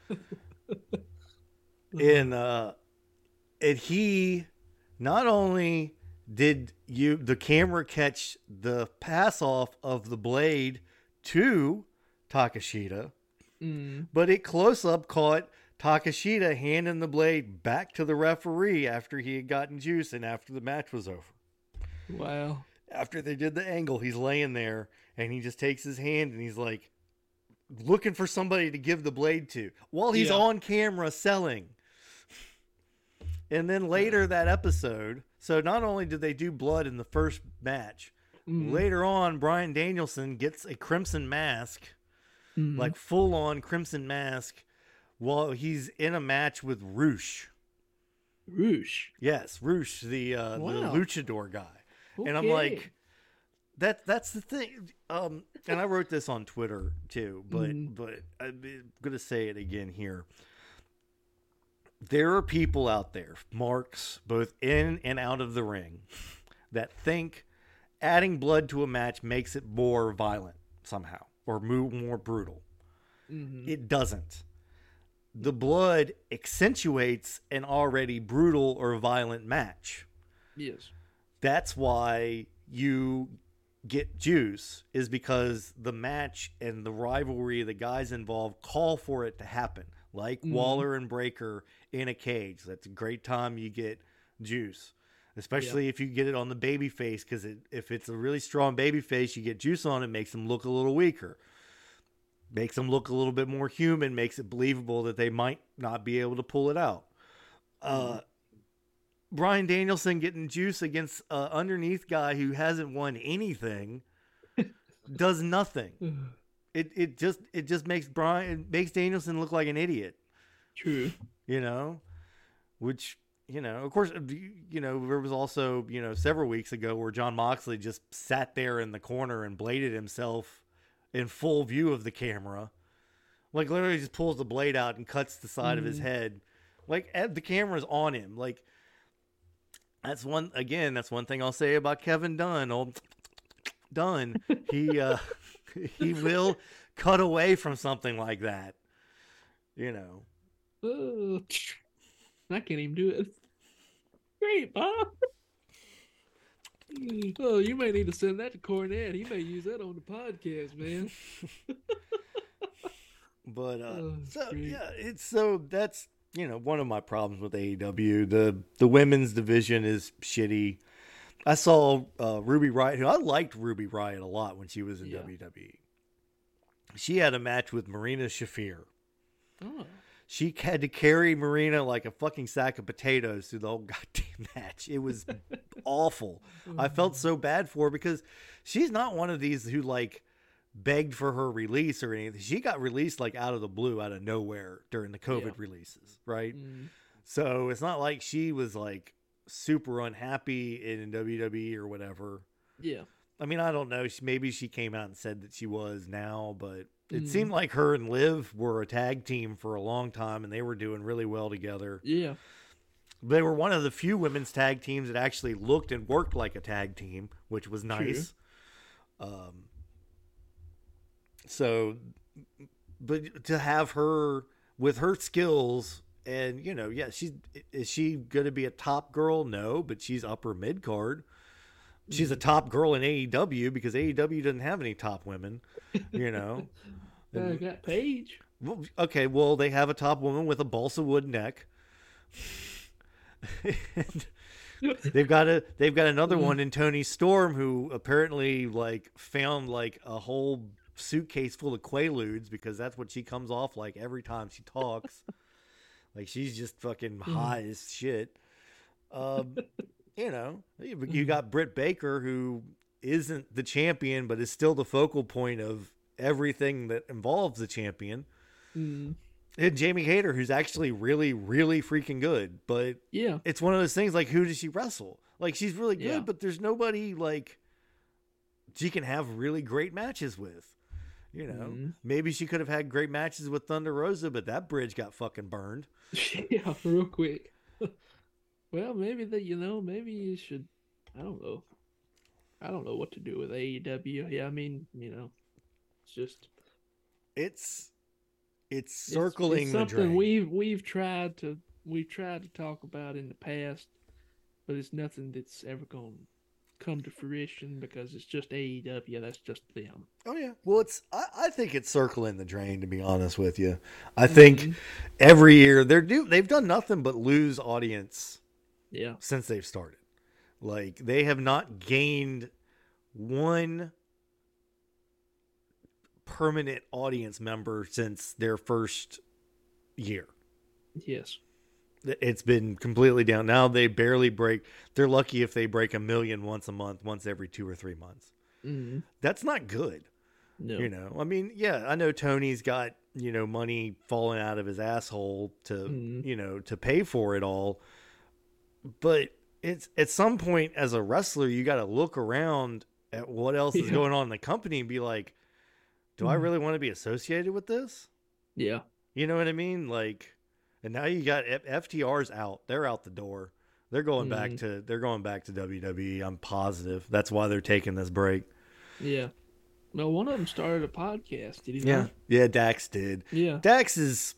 And he not only did the camera catch the pass off of the blade to Takeshita, but it close up caught Takashita handing the blade back to the referee after he had gotten juice and after the match was over. Wow. After they did the angle, he's laying there and he just takes his hand and he's like looking for somebody to give the blade to while he's on camera selling. And then later that episode, so not only did they do blood in the first match, later on Bryan Danielson gets a crimson mask, like full on crimson mask, while he's in a match with Roosh. Roosh? Yes, Roosh, the luchador guy. Okay. And I'm like, that's the thing. And I wrote this on Twitter too, but I'm gonna say it again here. There are people out there, marks, both in and out of the ring, that think adding blood to a match makes it more violent somehow or more brutal. It doesn't. The blood accentuates an already brutal or violent match. Yes. That's why you get juice, is because the match and the rivalry of the guys involved call for it to happen. Like Waller and Breaker in a cage. That's a great time you get juice. Especially if you get it on the baby face, because if it's a really strong baby face, you get juice on it, makes them look a little weaker. Makes them look a little bit more human, makes it believable that they might not be able to pull it out. Bryan Danielson getting juice against an underneath guy who hasn't won anything does nothing. It just makes Danielson look like an idiot. True. You know, which, you know, of course, you know, there was also, you know, several weeks ago where Jon Moxley just sat there in the corner and bladed himself in full view of the camera. Like, literally just pulls the blade out and cuts the side of his head. Like, the camera's on him. Like, that's one thing I'll say about Kevin Dunn. Old Dunn. He will cut away from something like that. You know. I can't even do it. Great, Bob. Oh, you may need to send that to Cornette. He may use that on the podcast, man. But that's, you know, one of my problems with AEW. The women's division is shitty. I saw Ruby Riott, who I liked Ruby Riott a lot when she was in WWE. She had a match with Marina Shafir. Oh. She had to carry Marina like a fucking sack of potatoes through the whole goddamn match. It was awful. I felt so bad for her because she's not one of these who like begged for her release or anything. She got released like out of the blue, out of nowhere during the COVID releases, right? So it's not like she was like super unhappy in WWE or whatever. Yeah. I mean, I don't know. Maybe she came out and said that she was now, but it seemed like her and Liv were a tag team for a long time, and they were doing really well together. Yeah. They were one of the few women's tag teams that actually looked and worked like a tag team, which was nice. So, but to have her with her skills and, you know, yeah, is she going to be a top girl? No, but she's upper mid card. She's a top girl in AEW because AEW doesn't have any top women, you know. I got Paige. Well, okay, well, they have a top woman with a balsa wood neck. They've got another one in Toni Storm, who apparently like found like a whole suitcase full of Quaaludes, because that's what she comes off like every time she talks. Like, she's just fucking high as shit. You know, you got Britt Baker, who isn't the champion, but is still the focal point of everything that involves the champion. And Jamie Hayter, who's actually really, really freaking good. But yeah, it's one of those things like, who does she wrestle? Like, she's really good, but there's nobody like she can have really great matches with. You know, maybe she could have had great matches with Thunder Rosa, but that bridge got fucking burned. Yeah, real quick. Well, maybe maybe you should. I don't know. I don't know what to do with AEW. Yeah, I mean, you know, it's just it's circling it's the something drain. we've tried to talk about in the past, but it's nothing that's ever gone come to fruition because it's just AEW. That's just them. Oh yeah. Well, I think it's circling the drain, to be honest with you. I think every year they've done nothing but lose audience. Yeah. Since they've started, like they have not gained one permanent audience member since their first year. Yes. It's been completely down. Now they barely break. They're lucky if they break 1 million once a month, once every 2 or 3 months. Mm-hmm. That's not good. No. You know, I mean, yeah, I know Tony's got, you know, money falling out of his asshole to, you know, to pay for it all. But it's at some point as a wrestler, you got to look around at what else is going on in the company and be like, do I really want to be associated with this? Yeah. You know what I mean? Like, and now you got FTR's out. They're out the door. They're going back to WWE. I'm positive. That's why they're taking this break. Yeah. Well, one of them started a podcast. Did he? Yeah. Not? Yeah, Dax did. Yeah. Dax is.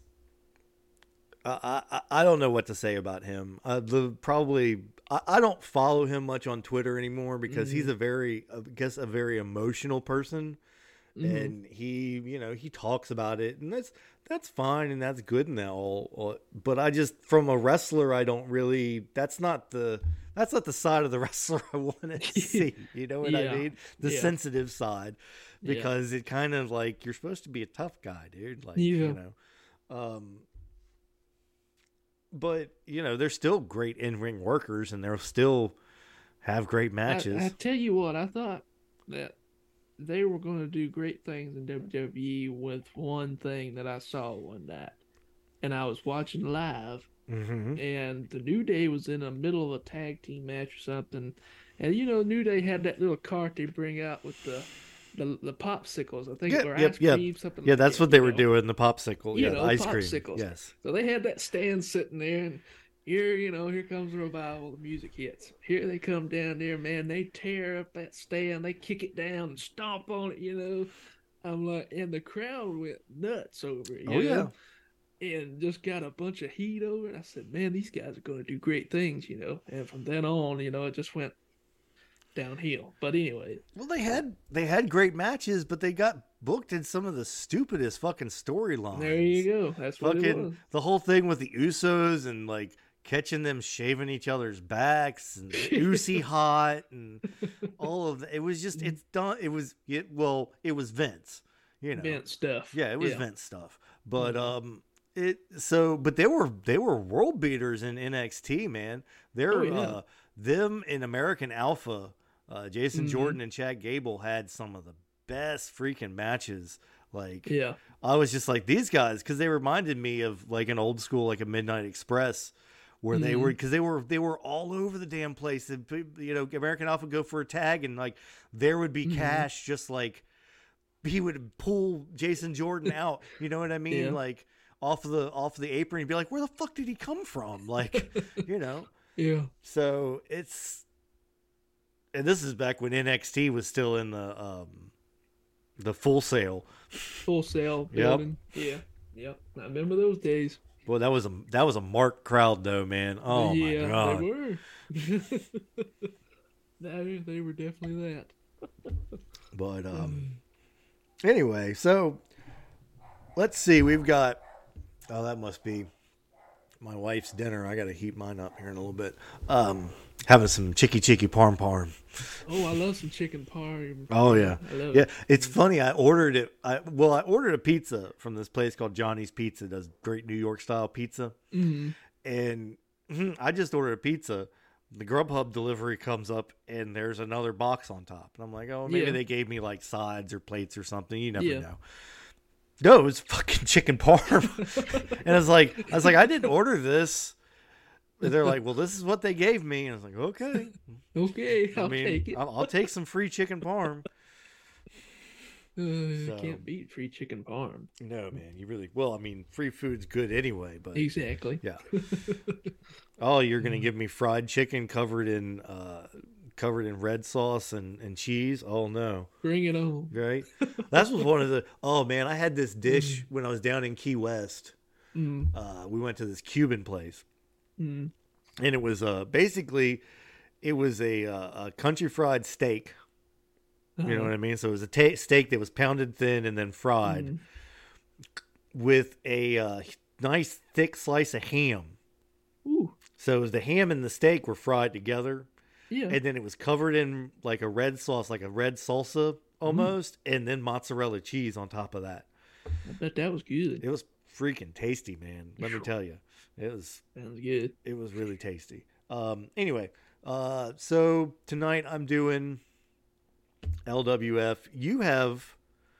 I don't know what to say about him. I don't follow him much on Twitter anymore because he's a very emotional person. And he, you know, he talks about it, and that's fine and that's good and all. But I just, from a wrestler, I don't really. That's not the side of the wrestler I want to see. You know what I mean? The sensitive side, because it kind of like you're supposed to be a tough guy, dude. Like you know, but you know they're still great in-ring workers, and they'll still have great matches. I tell you what, I thought that they were going to do great things in WWE with one thing that I saw one night. And I was watching live, and the New Day was in the middle of a tag team match or something. And, you know, New Day had that little cart they bring out with the popsicles, I think, or ice cream, something like that. Yeah, that's what they were doing, the popsicle. You yeah, know, ice popsicles. cream. Yes. So they had that stand sitting there, and here comes the revival. The music hits. Here they come down there, man. They tear up that stand. They kick it down and stomp on it, you know. I'm like, and the crowd went nuts over it. You know? And just got a bunch of heat over it. I said, man, these guys are going to do great things, you know. And from then on, you know, it just went downhill. But anyway. Well, they had great matches, but they got booked in some of the stupidest fucking storylines. There you go. That's what it was. The whole thing with the Usos and like catching them shaving each other's backs and Usi hot and all of that. It was just, it's done. It was Vince, you know, Vince stuff. Yeah, it was Vince stuff. But, but they were world beaters in NXT, man. They're, them in American Alpha, Jason Jordan and Chad Gable had some of the best freaking matches. Like, I was just like, these guys, because they reminded me of like an old school, like a Midnight Express, where they were, because they were all over the damn place. And, you know, American Alpha would go for a tag, and like there would be Cash, just like he would pull Jason Jordan out. You know what I mean? Like off of the apron, he'd be like, "Where the fuck did he come from?" Like, you know. Yeah. So and this is back when NXT was still in the Full Sail. Full Sail building. Yep. Yep. I remember those days. Well, that was a marked crowd though, man. Oh my god. They were. They were definitely that. But anyway, so let's see. We've got that must be my wife's dinner. I got to heat mine up here in a little bit. Having some chicky parm. Oh, I love some chicken parm. Oh yeah, I love it. It's funny. I ordered it. I ordered a pizza from this place called Johnny's Pizza. It does great New York style pizza. And I just ordered a pizza. The Grubhub delivery comes up and there's another box on top, and I'm like, oh, maybe they gave me like sides or plates or something. You never know. No, it was fucking chicken parm. And I was like, I didn't order this. And they're like, well, this is what they gave me. And I was like, okay. Okay, I'll take it. I'll take some free chicken parm. Can't beat free chicken parm. No, man, you really. Well, I mean, free food's good anyway, but exactly. Yeah. Oh, you're gonna give me fried chicken covered in red sauce and cheese? Oh no! Bring it on. Right. That was one of the. Oh man, I had this dish when I was down in Key West. We went to this Cuban place, and it was basically it was a country fried steak. You know Uh-huh. what I mean? So it was a steak that was pounded thin and then fried Mhm. with a nice thick slice of ham. Ooh, So it was the ham and the steak were fried together, yeah. and then it was covered in like a red sauce, like a red salsa almost, and then mozzarella cheese on top of that. I bet that was good. It was freaking tasty, man. Let me tell you, Sounds good. it was really tasty. Anyway, so tonight I'm doing LWF. You have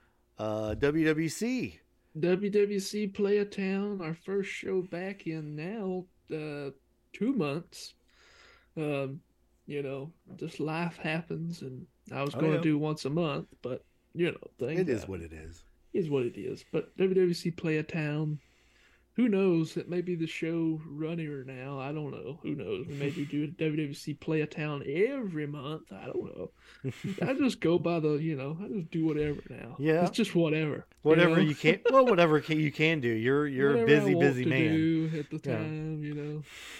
WWC. WWC Play a Town, our first show back in now 2 months. Um, just life happens, and I was Oh, going to yeah. do once a month, but things It is happen. what it is. Is what it is. But WWC Play a Town, who knows? It may be the show runner now. I don't know. Who knows? We maybe do WWC Play a Town every month. I don't know. I just go by the, I just do whatever now. Yeah. It's just whatever. Whatever know? you can. Well, whatever you can do. You're a Whatever I busy, want busy to man. do at the Yeah. time,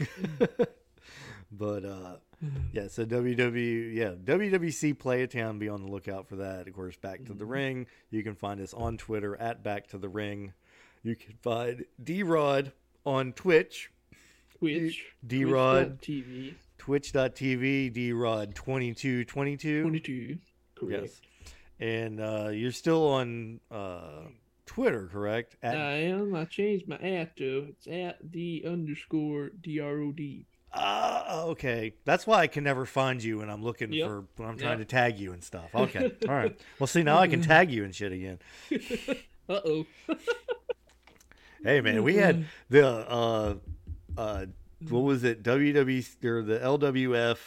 But yeah. So WWC Play a Town. Be on the lookout for that. Of course, Back to the Ring. You can find us on Twitter at Back to the Ring. You can find D-Rod on Twitch. Twitch. D-Rod. TV. Twitch.tv. D-Rod 2222. 22. Correct. Yes. And you're still on Twitter, correct? I am. I changed my at to. It's at _DROD. Okay. That's why I can never find you when I'm looking Yep. when I'm trying Yep. to tag you and stuff. Okay. All right. Well, see, now I can tag you and shit again. Uh-oh. Hey, man, we had the what was it? WWC or the LWF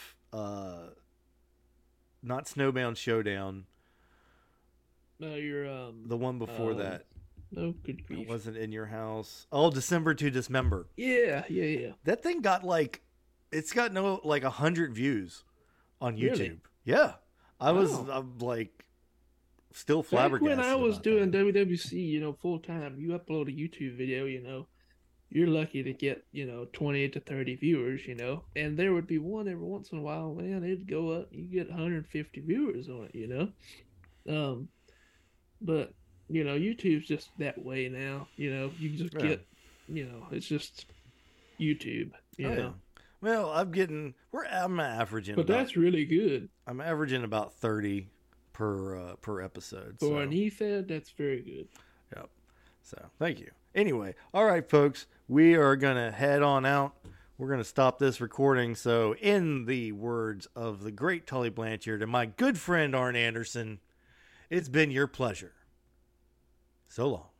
not Snowbound Showdown. No, you're The one before that. Oh, good It grief. wasn't in your house. Oh, December to Dismember. Yeah. That thing got it's got 100 views on YouTube. Really? Yeah. Wow. I'm like still Back flabbergasted. when I was about doing that. WWC, full time, you upload a YouTube video, you're lucky to get, 20 to 30 viewers, and there would be one every once in a while, man, it'd go up, you get 150 viewers on it, but, YouTube's just that way now, you just Yeah. get, it's just YouTube, you Oh, know. yeah. Well, I'm averaging But about, that's really good. I'm averaging about 30 per episode. For So. an E-Fed, that's very good. Yep. So thank you. Anyway, all right, folks, we are gonna head on out. We're gonna stop this recording. So, in the words of the great Tully Blanchard and my good friend Arn Anderson, it's been your pleasure. So long.